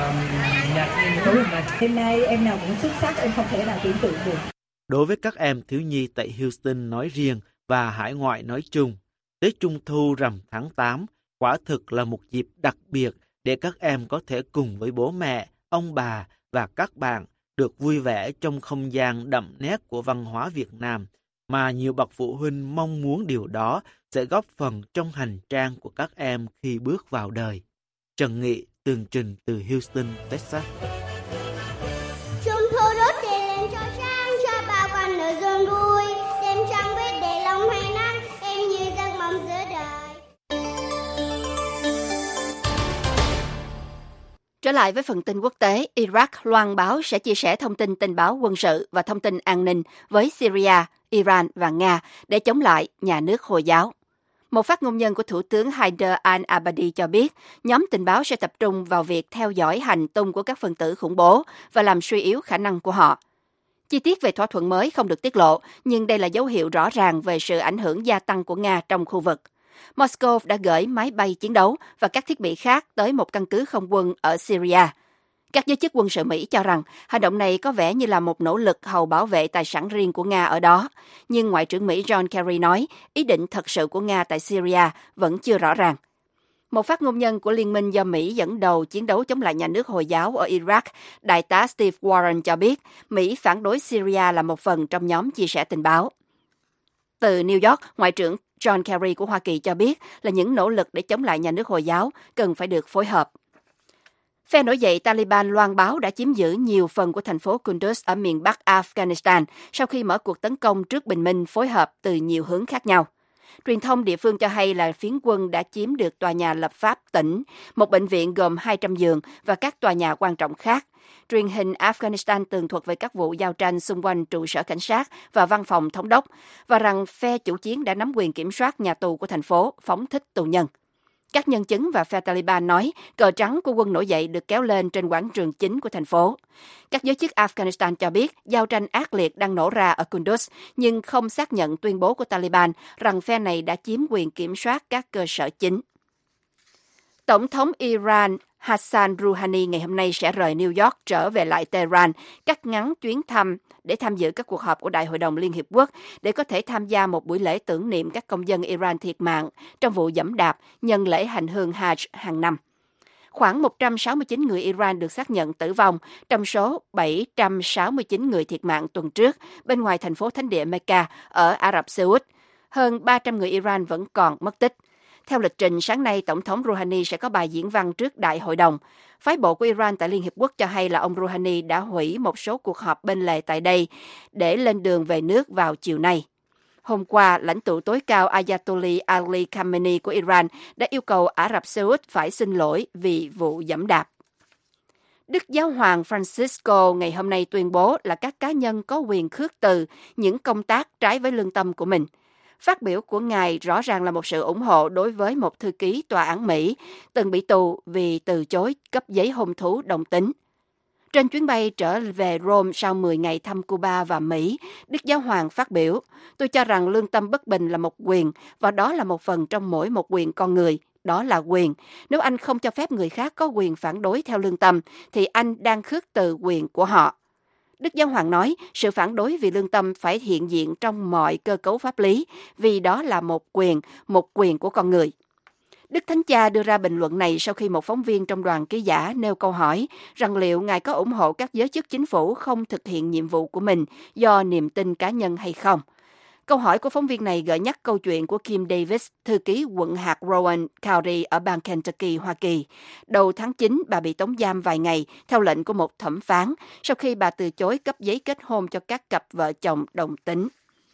uh, ngạc nhiên tối hôm nay. Hôm nay em nào cũng xuất sắc, em không thể nào tưởng tượng được. Đối với các em thiếu nhi tại Houston nói riêng và hải ngoại nói chung, Tết Trung thu rằm tháng tám quả thực là một dịp đặc biệt để các em có thể cùng với bố mẹ, ông bà và các bạn được vui vẻ trong không gian đậm nét của văn hóa Việt Nam, mà nhiều bậc phụ huynh mong muốn điều đó sẽ góp phần trong hành trang của các em khi bước vào đời. Trần Nghị, tường trình từ Houston, Texas. Trung thu Trở lại với phần tin quốc tế, Iraq loan báo sẽ chia sẻ thông tin tình báo quân sự và thông tin an ninh với Syria, Iran và Nga để chống lại nhà nước Hồi giáo. Một phát ngôn nhân của Thủ tướng Haider al-Abadi cho biết, nhóm tình báo sẽ tập trung vào việc theo dõi hành tung của các phần tử khủng bố và làm suy yếu khả năng của họ. Chi tiết về thỏa thuận mới không được tiết lộ, nhưng đây là dấu hiệu rõ ràng về sự ảnh hưởng gia tăng của Nga trong khu vực. Moscow đã gửi máy bay chiến đấu và các thiết bị khác tới một căn cứ không quân ở Syria. Các giới chức quân sự Mỹ cho rằng hành động này có vẻ như là một nỗ lực hòng bảo vệ tài sản riêng của Nga ở đó. Nhưng Ngoại trưởng Mỹ John Kerry nói ý định thật sự của Nga tại Syria vẫn chưa rõ ràng. Một phát ngôn nhân của liên minh do Mỹ dẫn đầu chiến đấu chống lại nhà nước Hồi giáo ở Iraq, đại tá Steve Warren cho biết Mỹ phản đối Syria là một phần trong nhóm chia sẻ tình báo. Từ New York, Ngoại trưởng John Kerry của Hoa Kỳ cho biết là những nỗ lực để chống lại nhà nước Hồi giáo cần phải được phối hợp. Phe nổi dậy Taliban loan báo đã chiếm giữ nhiều phần của thành phố Kunduz ở miền Bắc Afghanistan sau khi mở cuộc tấn công trước bình minh phối hợp từ nhiều hướng khác nhau. Truyền thông địa phương cho hay là phiến quân đã chiếm được tòa nhà lập pháp tỉnh, một bệnh viện gồm hai trăm giường và các tòa nhà quan trọng khác. Truyền hình Afghanistan tường thuật về các vụ giao tranh xung quanh trụ sở cảnh sát và văn phòng thống đốc và rằng phe chủ chiến đã nắm quyền kiểm soát nhà tù của thành phố, phóng thích tù nhân. Các nhân chứng và phe Taliban nói cờ trắng của quân nổi dậy được kéo lên trên quảng trường chính của thành phố. Các giới chức Afghanistan cho biết giao tranh ác liệt đang nổ ra ở Kunduz, nhưng không xác nhận tuyên bố của Taliban rằng phe này đã chiếm quyền kiểm soát các cơ sở chính. Tổng thống Iran Hassan Rouhani ngày hôm nay sẽ rời New York trở về lại Tehran, cắt ngắn chuyến thăm để tham dự các cuộc họp của Đại hội đồng Liên Hiệp Quốc để có thể tham gia một buổi lễ tưởng niệm các công dân Iran thiệt mạng trong vụ giẫm đạp nhân lễ hành hương Hajj hàng năm. Khoảng một trăm sáu mươi chín người Iran được xác nhận tử vong trong số bảy trăm sáu mươi chín người thiệt mạng tuần trước bên ngoài thành phố thánh địa Mecca ở Ả Rập Xê Út. Hơn ba trăm người Iran vẫn còn mất tích. Theo lịch trình, sáng nay, Tổng thống Rouhani sẽ có bài diễn văn trước Đại hội đồng. Phái bộ của Iran tại Liên Hiệp Quốc cho hay là ông Rouhani đã hủy một số cuộc họp bên lề tại đây để lên đường về nước vào chiều nay. Hôm qua, lãnh tụ tối cao Ayatollah Ali Khamenei của Iran đã yêu cầu Ả Rập Xê Út phải xin lỗi vì vụ giẫm đạp. Đức Giáo hoàng Francisco ngày hôm nay tuyên bố là các cá nhân có quyền khước từ những công tác trái với lương tâm của mình. Phát biểu của Ngài rõ ràng là một sự ủng hộ đối với một thư ký tòa án Mỹ từng bị tù vì từ chối cấp giấy hôn thú đồng tính. Trên chuyến bay trở về Rome sau mười ngày thăm Cuba và Mỹ, Đức Giáo hoàng phát biểu, tôi cho rằng lương tâm bất bình là một quyền và đó là một phần trong mỗi một quyền con người. Đó là quyền. Nếu anh không cho phép người khác có quyền phản đối theo lương tâm, thì anh đang khước từ quyền của họ. Đức Giáo hoàng nói, sự phản đối vì lương tâm phải hiện diện trong mọi cơ cấu pháp lý, vì đó là một quyền, một quyền của con người. Đức Thánh Cha đưa ra bình luận này sau khi một phóng viên trong đoàn ký giả nêu câu hỏi rằng liệu Ngài có ủng hộ các giới chức chính phủ không thực hiện nhiệm vụ của mình do niềm tin cá nhân hay không. Câu hỏi của phóng viên này gợi nhắc câu chuyện của Kim Davis, thư ký quận hạt Rowan County ở bang Kentucky, Hoa Kỳ. Đầu tháng chín, bà bị tống giam vài ngày theo lệnh của một thẩm phán sau khi bà từ chối cấp giấy kết hôn cho các cặp vợ chồng đồng tính.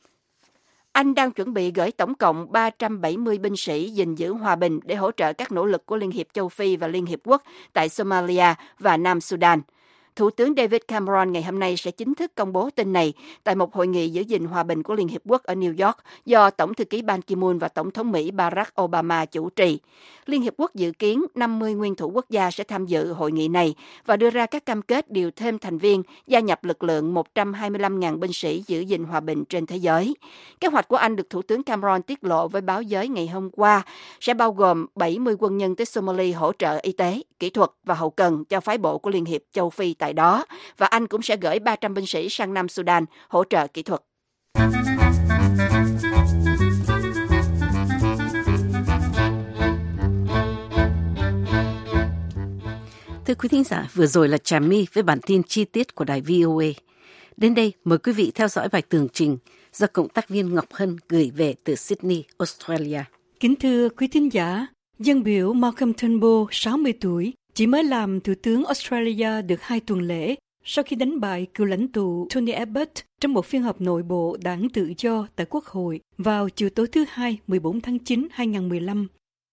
Anh đang chuẩn bị gửi tổng cộng ba trăm bảy mươi binh sĩ gìn giữ hòa bình để hỗ trợ các nỗ lực của Liên hiệp châu Phi và Liên hiệp Quốc tại Somalia và Nam Sudan. Thủ tướng David Cameron ngày hôm nay sẽ chính thức công bố tin này tại một hội nghị giữ gìn hòa bình của Liên Hiệp Quốc ở New York do Tổng thư ký Ban Ki-moon và Tổng thống Mỹ Barack Obama chủ trì. Liên Hiệp Quốc dự kiến năm mươi nguyên thủ quốc gia sẽ tham dự hội nghị này và đưa ra các cam kết điều thêm thành viên gia nhập lực lượng một trăm hai mươi lăm nghìn binh sĩ giữ gìn hòa bình trên thế giới. Kế hoạch của Anh được Thủ tướng Cameron tiết lộ với báo giới ngày hôm qua sẽ bao gồm bảy mươi quân nhân tới Somalia hỗ trợ y tế, kỹ thuật và hậu cần cho phái bộ của Liên hiệp châu Phi tại đó, và Anh cũng sẽ gửi ba trăm binh sĩ sang Nam Sudan hỗ trợ kỹ thuật. Thưa quý thính giả, vừa rồi là Trà My với bản tin chi tiết của đài vê o a. Đến đây, mời quý vị theo dõi bài tường trình do cộng tác viên Ngọc Hân gửi về từ Sydney, Australia. Kính thưa quý thính giả, dân biểu Malcolm Turnbull, sáu mươi tuổi, chỉ mới làm Thủ tướng Australia được hai tuần lễ sau khi đánh bại cựu lãnh tụ Tony Abbott trong một phiên họp nội bộ đảng Tự do tại Quốc hội vào chiều tối thứ Hai, mười bốn tháng chín năm hai nghìn không trăm mười lăm.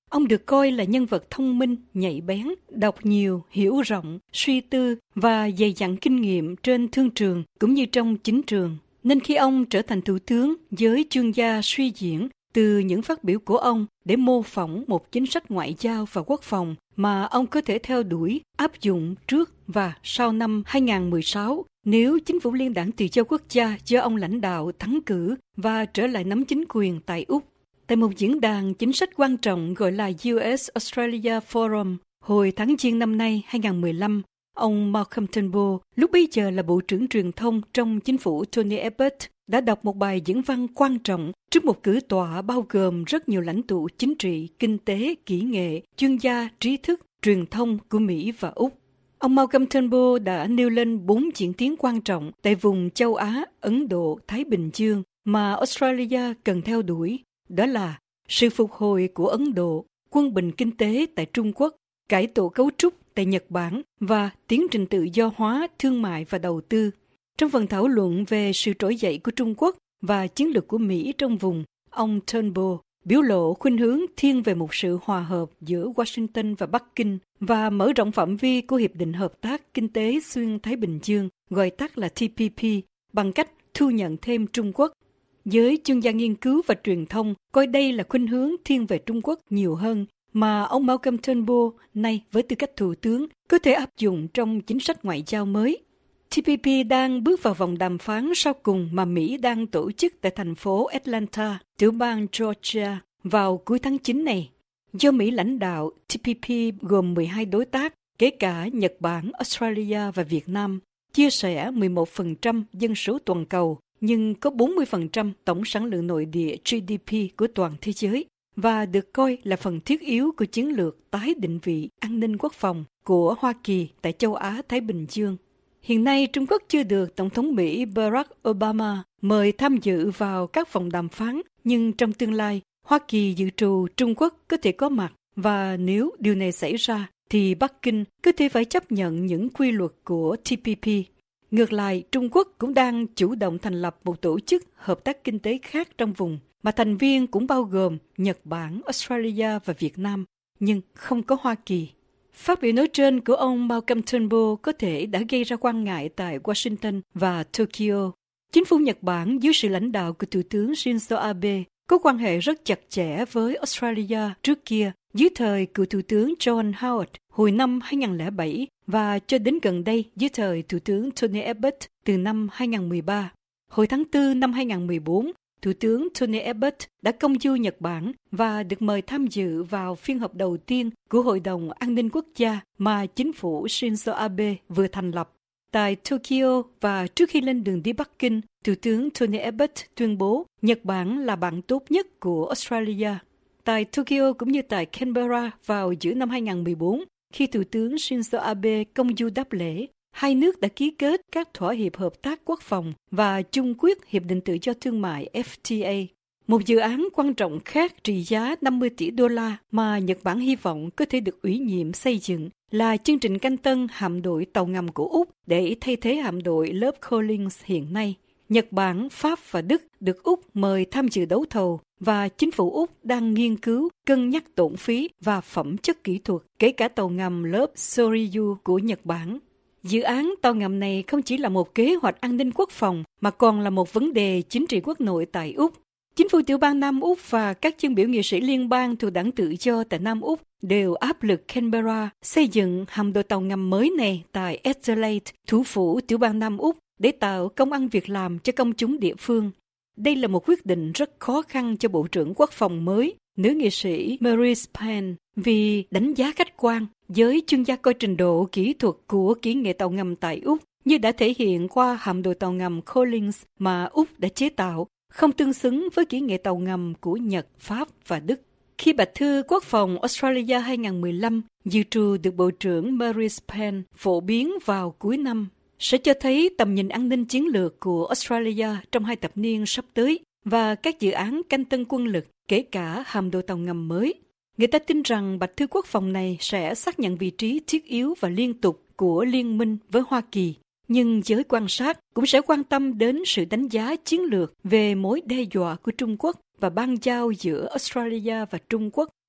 Ông được coi là nhân vật thông minh, nhạy bén, đọc nhiều, hiểu rộng, suy tư và dày dặn kinh nghiệm trên thương trường cũng như trong chính trường. Nên khi ông trở thành thủ tướng, giới chuyên gia suy diễn từ những phát biểu của ông để mô phỏng một chính sách ngoại giao và quốc phòng mà ông có thể theo đuổi, áp dụng trước và sau năm hai không một sáu nếu chính phủ liên đảng Tự do Quốc gia do ông lãnh đạo thắng cử và trở lại nắm chính quyền tại Úc. Tại một diễn đàn chính sách quan trọng gọi là u ét Australia Forum hồi tháng Giêng năm nay hai không một lăm, ông Malcolm Turnbull, lúc bấy giờ là Bộ trưởng Truyền thông trong chính phủ Tony Abbott, đã đọc một bài diễn văn quan trọng trước một cử tọa bao gồm rất nhiều lãnh tụ chính trị, kinh tế, kỹ nghệ, chuyên gia, trí thức, truyền thông của Mỹ và Úc. Ông Malcolm Turnbull đã nêu lên bốn diễn tiến quan trọng tại vùng châu Á, Ấn Độ, Thái Bình Dương mà Australia cần theo đuổi. Đó là sự phục hồi của Ấn Độ, quân bình kinh tế tại Trung Quốc, cải tổ cấu trúc tại Nhật Bản và tiến trình tự do hóa thương mại và đầu tư. Trong phần thảo luận về sự trỗi dậy của Trung Quốc và chiến lược của Mỹ trong vùng, ông Turnbull biểu lộ khuynh hướng thiên về một sự hòa hợp giữa Washington và Bắc Kinh và mở rộng phạm vi của Hiệp định Hợp tác Kinh tế Xuyên Thái Bình Dương, gọi tắt là T P P, bằng cách thu nhận thêm Trung Quốc. Giới chuyên gia nghiên cứu và truyền thông coi đây là khuynh hướng thiên về Trung Quốc nhiều hơn mà ông Malcolm Turnbull, nay với tư cách thủ tướng, có thể áp dụng trong chính sách ngoại giao mới. T P P đang bước vào vòng đàm phán sau cùng mà Mỹ đang tổ chức tại thành phố Atlanta, tiểu bang Georgia, vào cuối tháng chín này. Do Mỹ lãnh đạo, T P P gồm mười hai đối tác, kể cả Nhật Bản, Australia và Việt Nam, chia sẻ mười một phần trăm dân số toàn cầu, nhưng có bốn mươi phần trăm tổng sản lượng nội địa G D P của toàn thế giới và được coi là phần thiết yếu của chiến lược tái định vị an ninh quốc phòng của Hoa Kỳ tại châu Á-Thái Bình Dương. Hiện nay, Trung Quốc chưa được Tổng thống Mỹ Barack Obama mời tham dự vào các vòng đàm phán, nhưng trong tương lai, Hoa Kỳ dự trù Trung Quốc có thể có mặt và nếu điều này xảy ra, thì Bắc Kinh có thể phải chấp nhận những quy luật của T P P. Ngược lại, Trung Quốc cũng đang chủ động thành lập một tổ chức hợp tác kinh tế khác trong vùng, mà thành viên cũng bao gồm Nhật Bản, Australia và Việt Nam, nhưng không có Hoa Kỳ. Phát biểu nói trên của ông Malcolm Turnbull có thể đã gây ra quan ngại tại Washington và Tokyo. Chính phủ Nhật Bản dưới sự lãnh đạo của Thủ tướng Shinzo Abe có quan hệ rất chặt chẽ với Australia trước kia dưới thời cựu Thủ tướng John Howard hồi năm hai không không bảy và cho đến gần đây dưới thời Thủ tướng Tony Abbott từ năm hai không một ba. Hồi tháng tư năm hai không một bốn, Thủ tướng Tony Abbott đã công du Nhật Bản và được mời tham dự vào phiên họp đầu tiên của Hội đồng An ninh Quốc gia mà chính phủ Shinzo Abe vừa thành lập. Tại Tokyo và trước khi lên đường đi Bắc Kinh, Thủ tướng Tony Abbott tuyên bố Nhật Bản là bạn tốt nhất của Australia. Tại Tokyo cũng như tại Canberra vào giữa năm hai không một bốn, khi Thủ tướng Shinzo Abe công du đáp lễ, hai nước đã ký kết các thỏa hiệp hợp tác quốc phòng và chung quyết Hiệp định Tự do Thương mại F T A. Một dự án quan trọng khác trị giá năm mươi tỷ đô la mà Nhật Bản hy vọng có thể được ủy nhiệm xây dựng là chương trình canh tân hạm đội tàu ngầm của Úc để thay thế hạm đội lớp Collins hiện nay. Nhật Bản, Pháp và Đức được Úc mời tham dự đấu thầu và chính phủ Úc đang nghiên cứu, cân nhắc tổn phí và phẩm chất kỹ thuật, kể cả tàu ngầm lớp Soryu của Nhật Bản. Dự án tàu ngầm này không chỉ là một kế hoạch an ninh quốc phòng mà còn là một vấn đề chính trị quốc nội tại Úc. Chính phủ tiểu bang Nam Úc và các dân biểu nghị sĩ liên bang thuộc đảng Tự do tại Nam Úc đều áp lực Canberra xây dựng hạm đội tàu ngầm mới này tại Adelaide, thủ phủ tiểu bang Nam Úc, để tạo công ăn việc làm cho công chúng địa phương. Đây là một quyết định rất khó khăn cho Bộ trưởng Quốc phòng mới, nữ nghị sĩ Marise Payne, vì đánh giá khách quan, giới chuyên gia coi trình độ kỹ thuật của kỹ nghệ tàu ngầm tại Úc như đã thể hiện qua hạm đội tàu ngầm Collins mà Úc đã chế tạo, không tương xứng với kỹ nghệ tàu ngầm của Nhật, Pháp và Đức. Khi Bạch thư Quốc phòng Australia hai không một lăm dự trù được Bộ trưởng Marise Payne phổ biến vào cuối năm, sẽ cho thấy tầm nhìn an ninh chiến lược của Australia trong hai thập niên sắp tới và các dự án canh tân quân lực, kể cả hạm đội tàu ngầm mới. Người ta tin rằng Bạch thư Quốc phòng này sẽ xác nhận vị trí thiết yếu và liên tục của liên minh với Hoa Kỳ. Nhưng giới quan sát cũng sẽ quan tâm đến sự đánh giá chiến lược về mối đe dọa của Trung Quốc và bang giao giữa Australia và Trung Quốc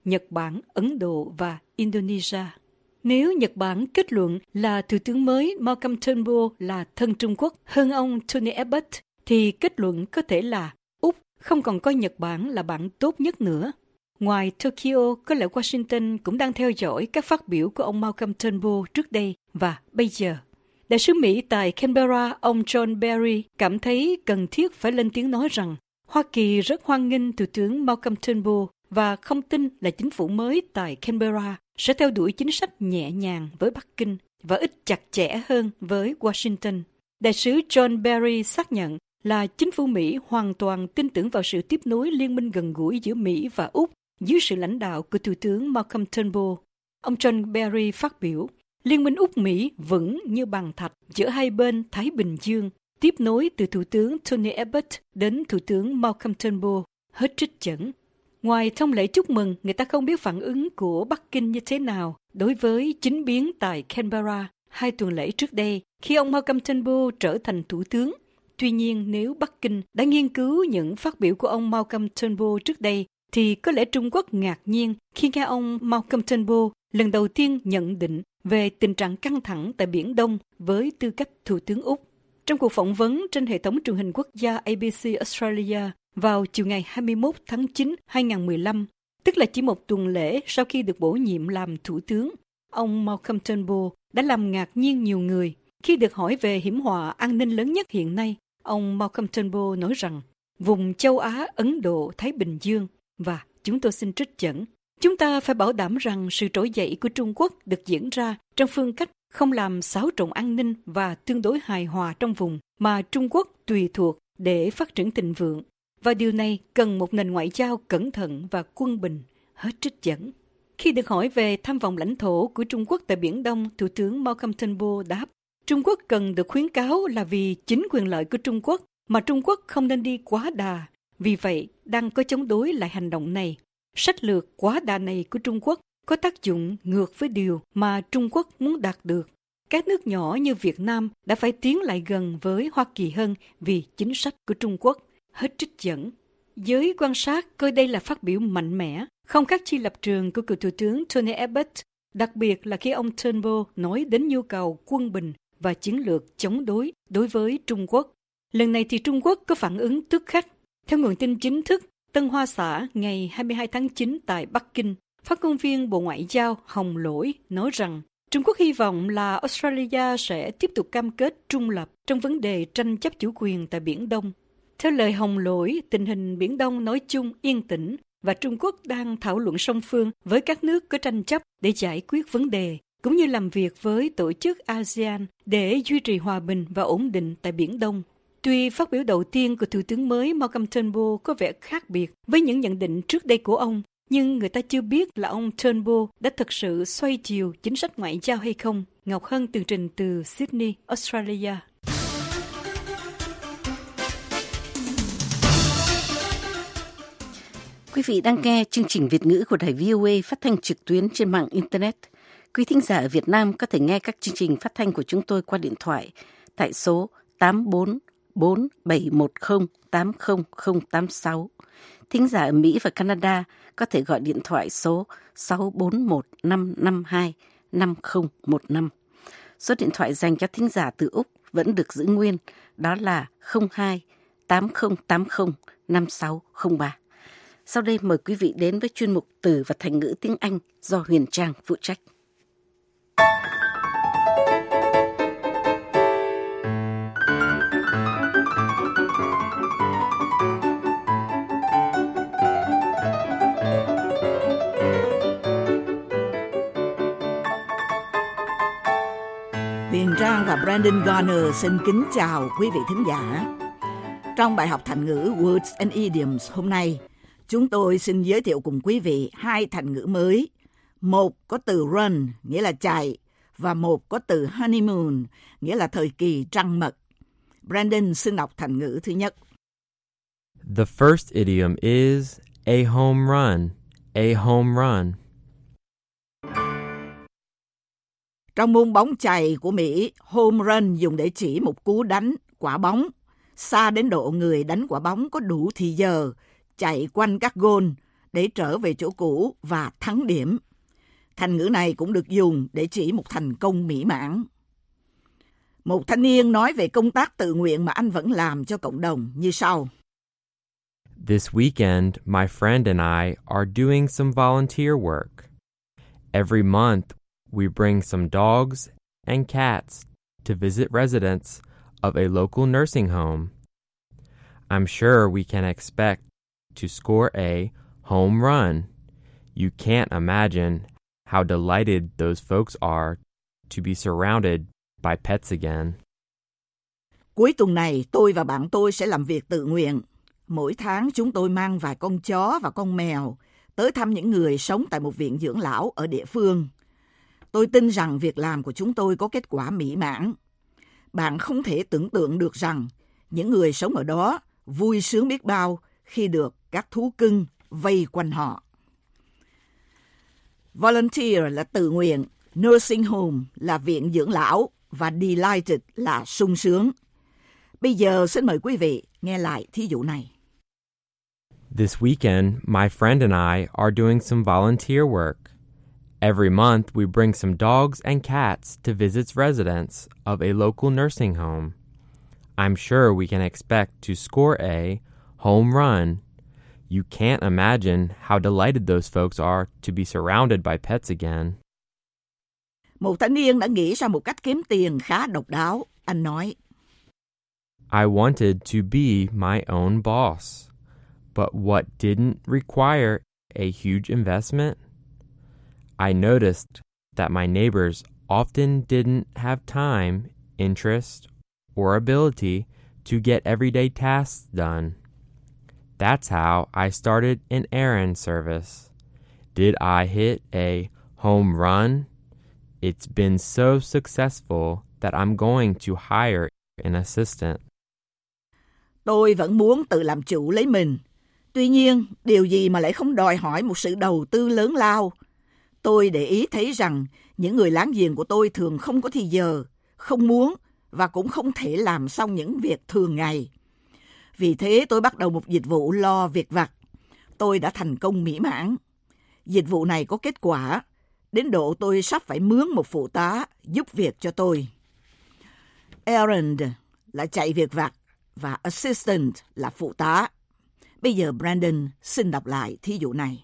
Nhật Bản, Ấn Độ và Indonesia. Nếu Nhật Bản kết luận là Thủ tướng mới Malcolm Turnbull là thân Trung Quốc hơn ông Tony Abbott, thì kết luận có thể là Úc không còn coi Nhật Bản là bạn tốt nhất nữa. Ngoài Tokyo, có lẽ Washington cũng đang theo dõi các phát biểu của ông Malcolm Turnbull trước đây và bây giờ. Đại sứ Mỹ tại Canberra, ông John Berry, cảm thấy cần thiết phải lên tiếng nói rằng Hoa Kỳ rất hoan nghênh Thủ tướng Malcolm Turnbull và không tin là chính phủ mới tại Canberra sẽ theo đuổi chính sách nhẹ nhàng với Bắc Kinh và ít chặt chẽ hơn với Washington. Đại sứ John Berry xác nhận là chính phủ Mỹ hoàn toàn tin tưởng vào sự tiếp nối liên minh gần gũi giữa Mỹ và Úc dưới sự lãnh đạo của Thủ tướng Malcolm Turnbull. Ông John Berry phát biểu, Liên minh Úc-Mỹ vững như bàn thạch giữa hai bên Thái Bình Dương, tiếp nối từ Thủ tướng Tony Abbott đến Thủ tướng Malcolm Turnbull, hết trích dẫn. Ngoài thông lệ chúc mừng, người ta không biết phản ứng của Bắc Kinh như thế nào đối với chính biến tại Canberra hai tuần lễ trước đây khi ông Malcolm Turnbull trở thành thủ tướng. Tuy nhiên, nếu Bắc Kinh đã nghiên cứu những phát biểu của ông Malcolm Turnbull trước đây, thì có lẽ Trung Quốc ngạc nhiên khi nghe ông Malcolm Turnbull lần đầu tiên nhận định về tình trạng căng thẳng tại Biển Đông với tư cách Thủ tướng Úc. Trong cuộc phỏng vấn trên hệ thống truyền hình quốc gia A B C Australia vào chiều ngày hai mươi mốt tháng chín năm hai nghìn không trăm mười lăm, tức là chỉ một tuần lễ sau khi được bổ nhiệm làm thủ tướng, ông Malcolm Turnbull đã làm ngạc nhiên nhiều người. Khi được hỏi về hiểm họa an ninh lớn nhất hiện nay, ông Malcolm Turnbull nói rằng vùng châu Á, Ấn Độ, Thái Bình Dương, và chúng tôi xin trích dẫn, chúng ta phải bảo đảm rằng sự trỗi dậy của Trung Quốc được diễn ra trong phương cách không làm xáo trộn an ninh và tương đối hài hòa trong vùng mà Trung Quốc tùy thuộc để phát triển thịnh vượng. Và điều này cần một nền ngoại giao cẩn thận và quân bình, hết trích dẫn. Khi được hỏi về tham vọng lãnh thổ của Trung Quốc tại Biển Đông, Thủ tướng Malcolm Turnbull đáp, Trung Quốc cần được khuyến cáo là vì chính quyền lợi của Trung Quốc mà Trung Quốc không nên đi quá đà. Vì vậy, đang có chống đối lại hành động này. Sách lược quá đà này của Trung Quốc có tác dụng ngược với điều mà Trung Quốc muốn đạt được. Các nước nhỏ như Việt Nam đã phải tiến lại gần với Hoa Kỳ hơn vì chính sách của Trung Quốc, hết trích dẫn. Giới quan sát coi đây là phát biểu mạnh mẽ, không khác chi lập trường của cựu Thủ tướng Tony Abbott, đặc biệt là khi ông Turnbull nói đến nhu cầu quân bình và chiến lược chống đối đối với Trung Quốc. Lần này thì Trung Quốc có phản ứng tức khắc. Theo nguồn tin chính thức, Tân Hoa Xã ngày hai mươi hai tháng chín tại Bắc Kinh, phát ngôn viên Bộ Ngoại giao Hồng Lỗi nói rằng Trung Quốc hy vọng là Australia sẽ tiếp tục cam kết trung lập trong vấn đề tranh chấp chủ quyền tại Biển Đông. Theo lời Hồng Lỗi, tình hình Biển Đông nói chung yên tĩnh và Trung Quốc đang thảo luận song phương với các nước có tranh chấp để giải quyết vấn đề, cũng như làm việc với tổ chức a sê an để duy trì hòa bình và ổn định tại Biển Đông. Tuy phát biểu đầu tiên của Thủ tướng mới Malcolm Turnbull có vẻ khác biệt với những nhận định trước đây của ông, nhưng người ta chưa biết là ông Turnbull đã thực sự xoay chiều chính sách ngoại giao hay không. Ngọc Hân tường trình từ Sydney, Australia. Quý vị đang nghe chương trình Việt ngữ của Đài vê o a phát thanh trực tuyến trên mạng Internet. Quý thính giả ở Việt Nam có thể nghe các chương trình phát thanh của chúng tôi qua điện thoại tại số tám bốn bốn bảy một không tám không không tám sáu. Thính giả ở Mỹ và Canada có thể gọi điện thoại số sáu bốn một năm năm hai năm không một năm. Số điện thoại dành cho thính giả từ Úc vẫn được giữ nguyên, đó là không hai tám không tám không năm sáu không ba. Sau đây mời quý vị đến với chuyên mục Từ và Thành ngữ tiếng Anh do Huyền Trang phụ trách. Huyền Trang và Brandon Garner xin kính chào quý vị thính giả. Trong bài học thành ngữ Words and Idioms hôm nay, chúng tôi xin giới thiệu cùng quý vị hai thành ngữ mới. Một có từ run, nghĩa là chạy, và một có từ honeymoon, nghĩa là thời kỳ trăng mật. Brandon xin đọc thành ngữ thứ nhất. The first idiom is a home run, a home run. Trong môn bóng chày của Mỹ, home run dùng để chỉ một cú đánh quả bóng, xa đến độ người đánh quả bóng có đủ thì giờ chạy quanh các gôn để trở về chỗ cũ và thắng điểm. Thành ngữ này cũng được dùng để chỉ một thành công mỹ mãn. Một thanh niên nói về công tác tự nguyện mà anh vẫn làm cho cộng đồng như sau. This weekend, my friend and I are doing some volunteer work. Every month, we bring some dogs and cats to visit residents of a local nursing home. I'm sure we can expect to score a home run. You can't imagine how delighted those folks are to be surrounded by pets again. Cuối tuần này, tôi và bạn tôi sẽ làm việc tự nguyện. Mỗi tháng chúng tôi mang vài con chó và con mèo tới thăm những người sống tại một viện dưỡng lão ở địa phương. Tôi tin rằng việc làm của chúng tôi có kết quả mỹ mãn. Bạn không thể tưởng tượng được rằng những người sống ở đó vui sướng biết bao khi được các thú cưng vây quanh họ. Volunteer là tự nguyện, nursing home là viện dưỡng lão và delighted là sung sướng. Bây giờ xin mời quý vị nghe lại thí dụ này. This weekend, my friend and I are doing some volunteer work. Every month, we bring some dogs and cats to visit residents of a local nursing home. I'm sure we can expect to score a home run. You can't imagine how delighted those folks are to be surrounded by pets again. Một thanh niên đã nghĩ ra một cách kiếm tiền khá độc đáo. Anh nói, I wanted to be my own boss, but what didn't require a huge investment? I noticed that my neighbors often didn't have time, interest, or ability to get everyday tasks done. That's how I started an errand service. Did I hit a home run? It's been so successful that I'm going to hire an assistant. Tôi vẫn muốn tự làm chủ lấy mình. Tuy nhiên, điều gì mà lại không đòi hỏi một sự đầu tư lớn lao? Tôi để ý thấy rằng những người láng giềng của tôi thường không có thì giờ, không muốn và cũng không thể làm xong những việc thường ngày. Vì thế tôi bắt đầu một dịch vụ lo việc vặt. Tôi đã thành công mỹ mãn. Dịch vụ này có kết quả, đến độ tôi sắp phải mướn một phụ tá giúp việc cho tôi. Errand là chạy việc vặt và assistant là phụ tá. Bây giờ Brandon xin đọc lại thí dụ này.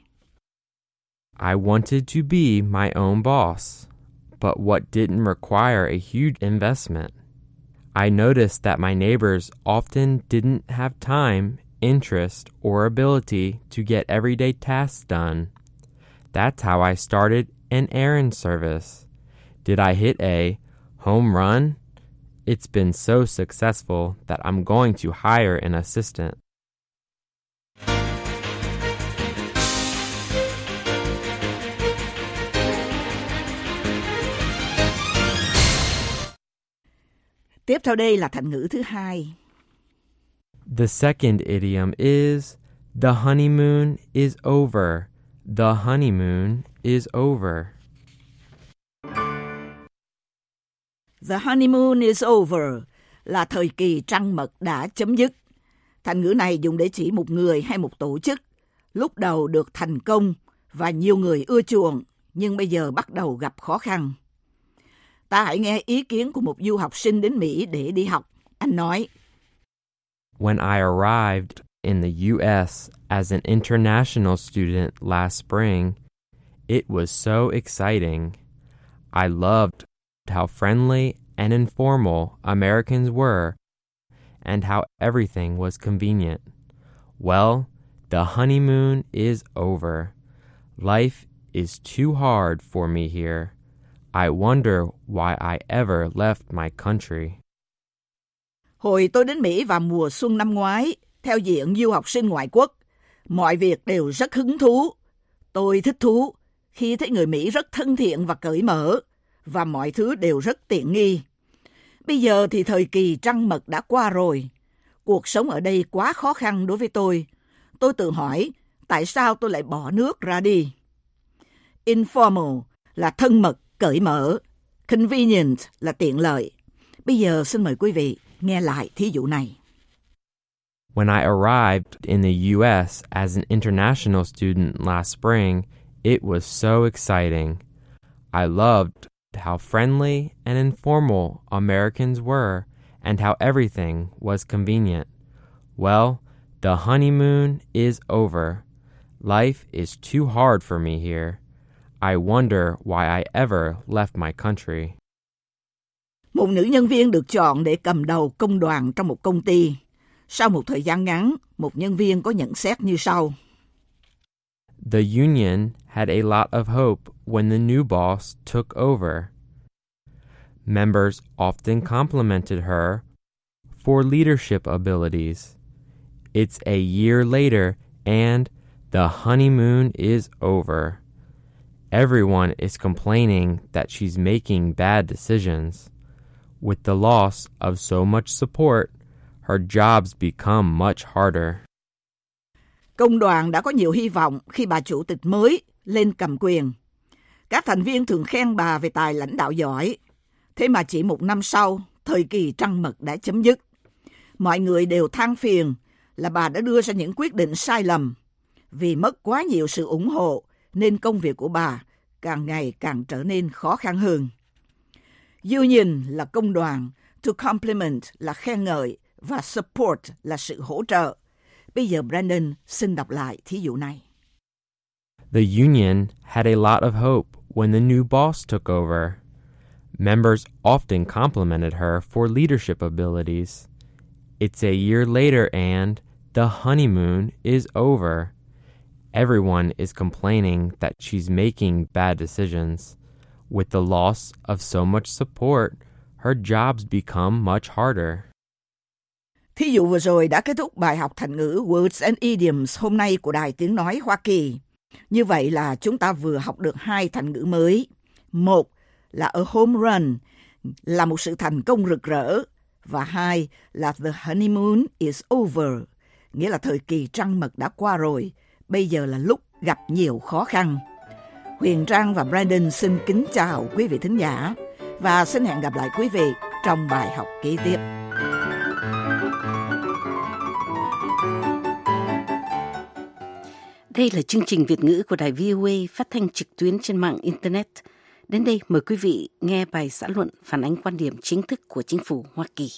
I wanted to be my own boss, but what didn't require a huge investment. I noticed that my neighbors often didn't have time, interest, or ability to get everyday tasks done. That's how I started an errand service. Did I hit a home run? It's been so successful that I'm going to hire an assistant. Tiếp theo đây là thành ngữ thứ hai. The second idiom is the honeymoon is over. The honeymoon is over. The honeymoon is over là thời kỳ trăng mật đã chấm dứt. Thành ngữ này dùng để chỉ một người hay một tổ chức lúc đầu được thành công và nhiều người ưa chuộng, nhưng bây giờ bắt đầu gặp khó khăn. Ta hãy nghe ý kiến của một du học sinh đến Mỹ để đi học. Anh nói, When I arrived in the U S as an international student last spring, it was so exciting. I loved how friendly and informal Americans were and how everything was convenient. Well, the honeymoon is over. Life is too hard for me here. I wonder why I ever left my country. Hồi tôi đến Mỹ vào mùa xuân năm ngoái, theo diện du học sinh ngoại quốc, mọi việc đều rất hứng thú. Tôi thích thú khi thấy người Mỹ rất thân thiện và cởi mở, và mọi thứ đều rất tiện nghi. Bây giờ thì thời kỳ trăng mật đã qua rồi. Cuộc sống ở đây quá khó khăn đối với tôi. Tôi tự hỏi, tại sao tôi lại bỏ nước ra đi? Informal là thân mật, cởi mở. Convenient là tiện lợi. Bây giờ xin mời quý vị nghe lại thí dụ này. When I arrived in the U S as an international student last spring, it was so exciting. I loved how friendly and informal Americans were and how everything was convenient. Well, the honeymoon is over. Life is too hard for me here. I wonder why I ever left my country. Một nữ nhân viên được chọn để cầm đầu công đoàn trong một công ty. Sau một thời gian ngắn, một nhân viên có nhận xét như sau. The union had a lot of hope when the new boss took over. Members often complimented her for leadership abilities. It's a year later and the honeymoon is over. Everyone is complaining that she's making bad decisions. With the loss of so much support, her jobs become much harder. Công đoàn đã có nhiều hy vọng khi bà chủ tịch mới lên cầm quyền. Các thành viên thường khen bà về tài lãnh đạo giỏi. Thế mà chỉ một năm sau, thời kỳ trăng mật đã chấm dứt. Mọi người đều than phiền là bà đã đưa ra những quyết định sai lầm. Vì mất quá nhiều sự ủng hộ nên công việc của bà càng ngày càng trở nên khó khăn hơn. Union là công đoàn, to compliment là khen ngợi và support là sự hỗ trợ. Bây giờ Brandon xin đọc lại thí dụ này. The union had a lot of hope when the new boss took over. Members often complimented her for leadership abilities. It's a year later and the honeymoon is over. Everyone is complaining that she's making bad decisions. With the loss of so much support, her jobs become much harder. Thí dụ vừa rồi đã kết thúc bài học thành ngữ Words and Idioms hôm nay của Đài Tiếng Nói Hoa Kỳ. Như vậy là chúng ta vừa học được hai thành ngữ mới. Một là a home run, là một sự thành công rực rỡ. Và hai là the honeymoon is over, nghĩa là thời kỳ trăng mật đã qua rồi. Bây giờ là lúc gặp nhiều khó khăn. Huyền Trang và Brandon xin kính chào quý vị thính giả và xin hẹn gặp lại quý vị trong bài học kế tiếp. Đây là chương trình Việt ngữ của Đài vê o a phát thanh trực tuyến trên mạng Internet. Đến đây mời quý vị nghe bài xã luận phản ánh quan điểm chính thức của chính phủ Hoa Kỳ.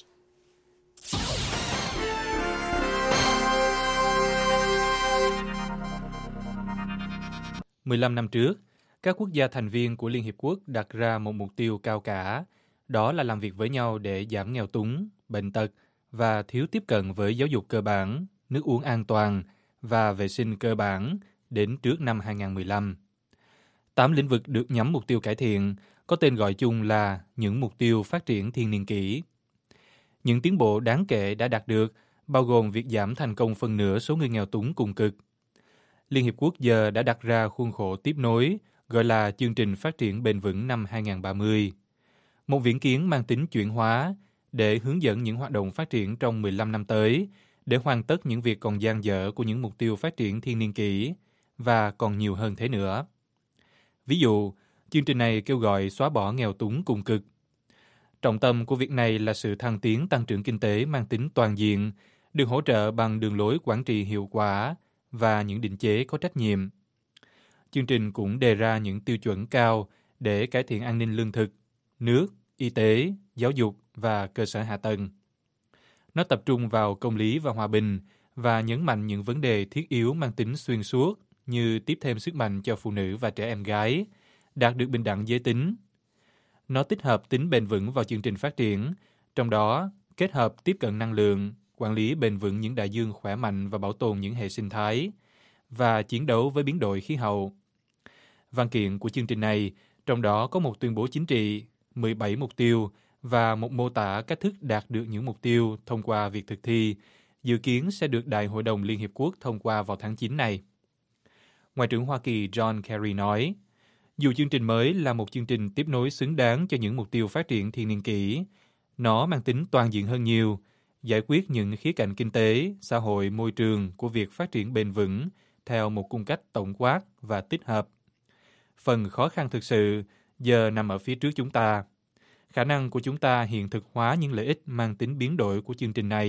mười lăm năm trước, các quốc gia thành viên của Liên Hiệp Quốc đặt ra một mục tiêu cao cả, đó là làm việc với nhau để giảm nghèo túng, bệnh tật và thiếu tiếp cận với giáo dục cơ bản, nước uống an toàn và vệ sinh cơ bản đến trước năm hai không một lăm. Tám lĩnh vực được nhắm mục tiêu cải thiện, có tên gọi chung là những mục tiêu phát triển thiên niên kỷ. Những tiến bộ đáng kể đã đạt được, bao gồm việc giảm thành công phần nửa số người nghèo túng cùng cực. Liên Hiệp Quốc giờ đã đặt ra khuôn khổ tiếp nối, gọi là Chương trình Phát triển Bền vững năm hai không ba không. Một viễn kiến mang tính chuyển hóa để hướng dẫn những hoạt động phát triển trong mười lăm năm tới, để hoàn tất những việc còn dang dở của những mục tiêu phát triển thiên niên kỷ, và còn nhiều hơn thế nữa. Ví dụ, chương trình này kêu gọi xóa bỏ nghèo túng cùng cực. Trọng tâm của việc này là sự thăng tiến tăng trưởng kinh tế mang tính toàn diện, được hỗ trợ bằng đường lối quản trị hiệu quả và những định chế có trách nhiệm. Chương trình cũng đề ra những tiêu chuẩn cao để cải thiện an ninh lương thực, nước, y tế, giáo dục và cơ sở hạ tầng. Nó tập trung vào công lý và hòa bình và nhấn mạnh những vấn đề thiết yếu mang tính xuyên suốt như tiếp thêm sức mạnh cho phụ nữ và trẻ em gái, đạt được bình đẳng giới tính. Nó tích hợp tính bền vững vào chương trình phát triển, trong đó kết hợp tiếp cận năng lượng, quản lý bền vững những đại dương khỏe mạnh và bảo tồn những hệ sinh thái, và chiến đấu với biến đổi khí hậu. Văn kiện của chương trình này, trong đó có một tuyên bố chính trị, mười bảy mục tiêu và một mô tả cách thức đạt được những mục tiêu thông qua việc thực thi, dự kiến sẽ được Đại hội đồng Liên Hiệp Quốc thông qua vào tháng chín này. Ngoại trưởng Hoa Kỳ John Kerry nói, dù chương trình mới là một chương trình tiếp nối xứng đáng cho những mục tiêu phát triển thiên niên kỷ, nó mang tính toàn diện hơn nhiều, giải quyết những khía cạnh kinh tế, xã hội, môi trường của việc phát triển bền vững theo một cung cách tổng quát và tích hợp. Phần khó khăn thực sự giờ nằm ở phía trước chúng ta. Khả năng của chúng ta hiện thực hóa những lợi ích mang tính biến đổi của chương trình này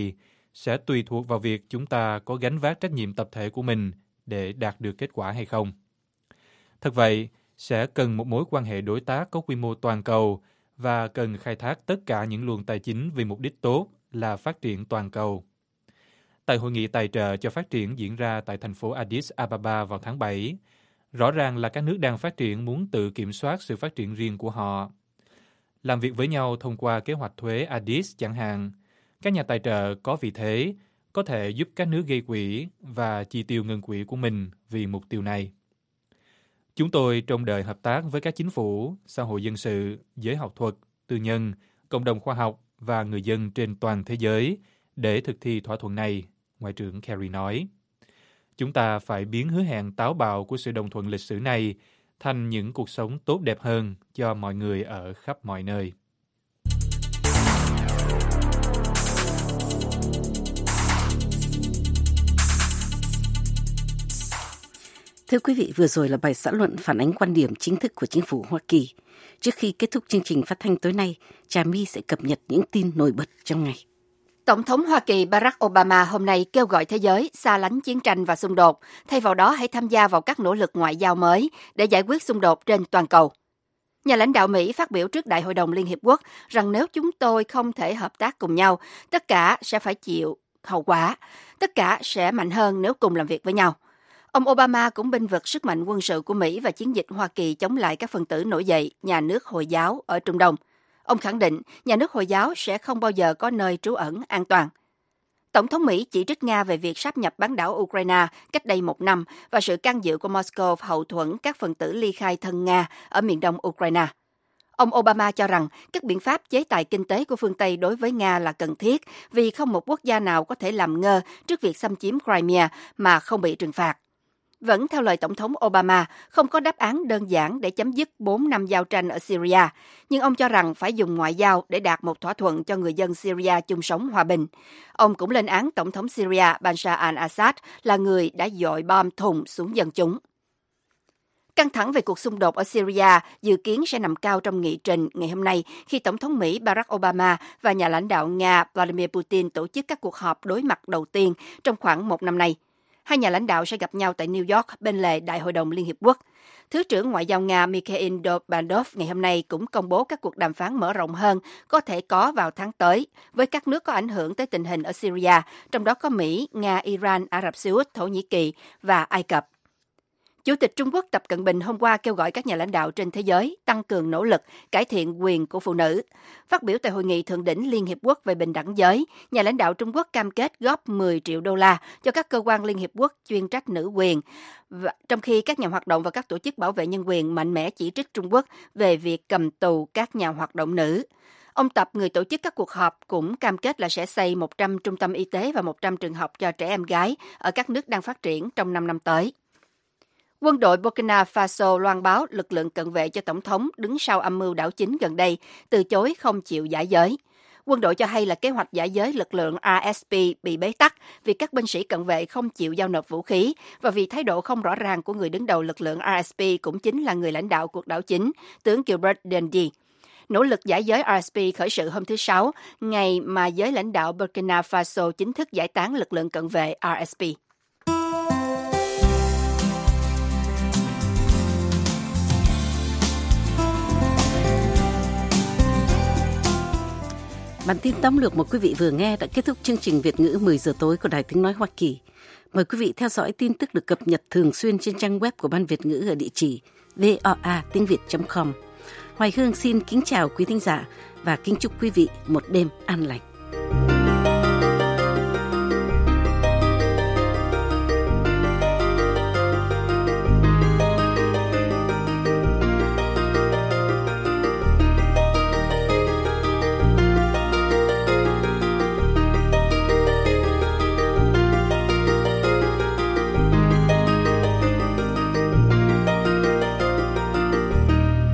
sẽ tùy thuộc vào việc chúng ta có gánh vác trách nhiệm tập thể của mình để đạt được kết quả hay không. Thật vậy, sẽ cần một mối quan hệ đối tác có quy mô toàn cầu và cần khai thác tất cả những luồng tài chính vì mục đích tốt là phát triển toàn cầu. Tại hội nghị tài trợ cho phát triển diễn ra tại thành phố Addis Ababa vào tháng bảy, rõ ràng là các nước đang phát triển muốn tự kiểm soát sự phát triển riêng của họ. Làm việc với nhau thông qua kế hoạch thuế Addis chẳng hạn, các nhà tài trợ có vị thế có thể giúp các nước gây quỹ và chi tiêu ngân quỹ của mình vì mục tiêu này. Chúng tôi trông đợi hợp tác với các chính phủ, xã hội dân sự, giới học thuật, tư nhân, cộng đồng khoa học và người dân trên toàn thế giới để thực thi thỏa thuận này, Ngoại trưởng Kerry nói. Chúng ta phải biến hứa hẹn táo bạo của sự đồng thuận lịch sử này thành những cuộc sống tốt đẹp hơn cho mọi người ở khắp mọi nơi. Thưa quý vị, vừa rồi là bài xã luận phản ánh quan điểm chính thức của chính phủ Hoa Kỳ. Trước khi kết thúc chương trình phát thanh tối nay, Trà My sẽ cập nhật những tin nổi bật trong ngày. Tổng thống Hoa Kỳ Barack Obama hôm nay kêu gọi thế giới xa lánh chiến tranh và xung đột, thay vào đó hãy tham gia vào các nỗ lực ngoại giao mới để giải quyết xung đột trên toàn cầu. Nhà lãnh đạo Mỹ phát biểu trước Đại hội đồng Liên Hiệp Quốc rằng nếu chúng tôi không thể hợp tác cùng nhau, tất cả sẽ phải chịu hậu quả, tất cả sẽ mạnh hơn nếu cùng làm việc với nhau. Ông Obama cũng bênh vực sức mạnh quân sự của Mỹ và chiến dịch Hoa Kỳ chống lại các phần tử nổi dậy nhà nước Hồi giáo ở Trung Đông. Ông khẳng định nhà nước Hồi giáo sẽ không bao giờ có nơi trú ẩn an toàn. Tổng thống Mỹ chỉ trích Nga về việc sáp nhập bán đảo Ukraine cách đây một năm và sự can dự của Moscow hậu thuẫn các phần tử ly khai thân Nga ở miền đông Ukraine. Ông Obama cho rằng các biện pháp chế tài kinh tế của phương Tây đối với Nga là cần thiết vì không một quốc gia nào có thể làm ngơ trước việc xâm chiếm Crimea mà không bị trừng phạt. Vẫn theo lời Tổng thống Obama, không có đáp án đơn giản để chấm dứt bốn năm giao tranh ở Syria, nhưng ông cho rằng phải dùng ngoại giao để đạt một thỏa thuận cho người dân Syria chung sống hòa bình. Ông cũng lên án Tổng thống Syria Bashar al-Assad là người đã dội bom thùng xuống dân chúng. Căng thẳng về cuộc xung đột ở Syria dự kiến sẽ nằm cao trong nghị trình ngày hôm nay khi Tổng thống Mỹ Barack Obama và nhà lãnh đạo Nga Vladimir Putin tổ chức các cuộc họp đối mặt đầu tiên trong khoảng một năm nay. Hai nhà lãnh đạo sẽ gặp nhau tại New York bên lề Đại hội đồng Liên Hiệp Quốc. Thứ trưởng Ngoại giao Nga Mikhail Dobandov ngày hôm nay cũng công bố các cuộc đàm phán mở rộng hơn có thể có vào tháng tới với các nước có ảnh hưởng tới tình hình ở Syria, trong đó có Mỹ, Nga, Iran, Ả Rập Xê Út, Thổ Nhĩ Kỳ và Ai Cập. Chủ tịch Trung Quốc Tập Cận Bình hôm qua kêu gọi các nhà lãnh đạo trên thế giới tăng cường nỗ lực cải thiện quyền của phụ nữ. Phát biểu tại Hội nghị Thượng đỉnh Liên Hiệp Quốc về bình đẳng giới, nhà lãnh đạo Trung Quốc cam kết góp mười triệu đô la cho các cơ quan Liên Hiệp Quốc chuyên trách nữ quyền, và, trong khi các nhà hoạt động và các tổ chức bảo vệ nhân quyền mạnh mẽ chỉ trích Trung Quốc về việc cầm tù các nhà hoạt động nữ. Ông Tập, người tổ chức các cuộc họp, cũng cam kết là sẽ xây một trăm trung tâm y tế và một trăm trường học cho trẻ em gái ở các nước đang phát triển trong năm năm tới. Quân đội Burkina Faso loan báo lực lượng cận vệ cho Tổng thống đứng sau âm mưu đảo chính gần đây, từ chối không chịu giải giới. Quân đội cho hay là kế hoạch giải giới lực lượng R S P bị bế tắc vì các binh sĩ cận vệ không chịu giao nộp vũ khí và vì thái độ không rõ ràng của người đứng đầu lực lượng R S P cũng chính là người lãnh đạo cuộc đảo chính, tướng Gilbert Dendi. Nỗ lực giải giới R S P khởi sự hôm thứ Sáu, ngày mà giới lãnh đạo Burkina Faso chính thức giải tán lực lượng cận vệ R S P. Bản tin tóm lược mà quý vị vừa nghe đã kết thúc chương trình Việt ngữ mười giờ tối của Đài Tiếng Nói Hoa Kỳ. Mời quý vị theo dõi tin tức được cập nhật thường xuyên trên trang web của Ban Việt ngữ ở địa chỉ voa tiếng việt chấm com. Hoài Hương xin kính chào quý thính giả và kính chúc quý vị một đêm an lành.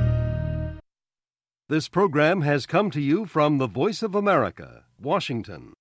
This program has come to you from the Voice of America, Washington.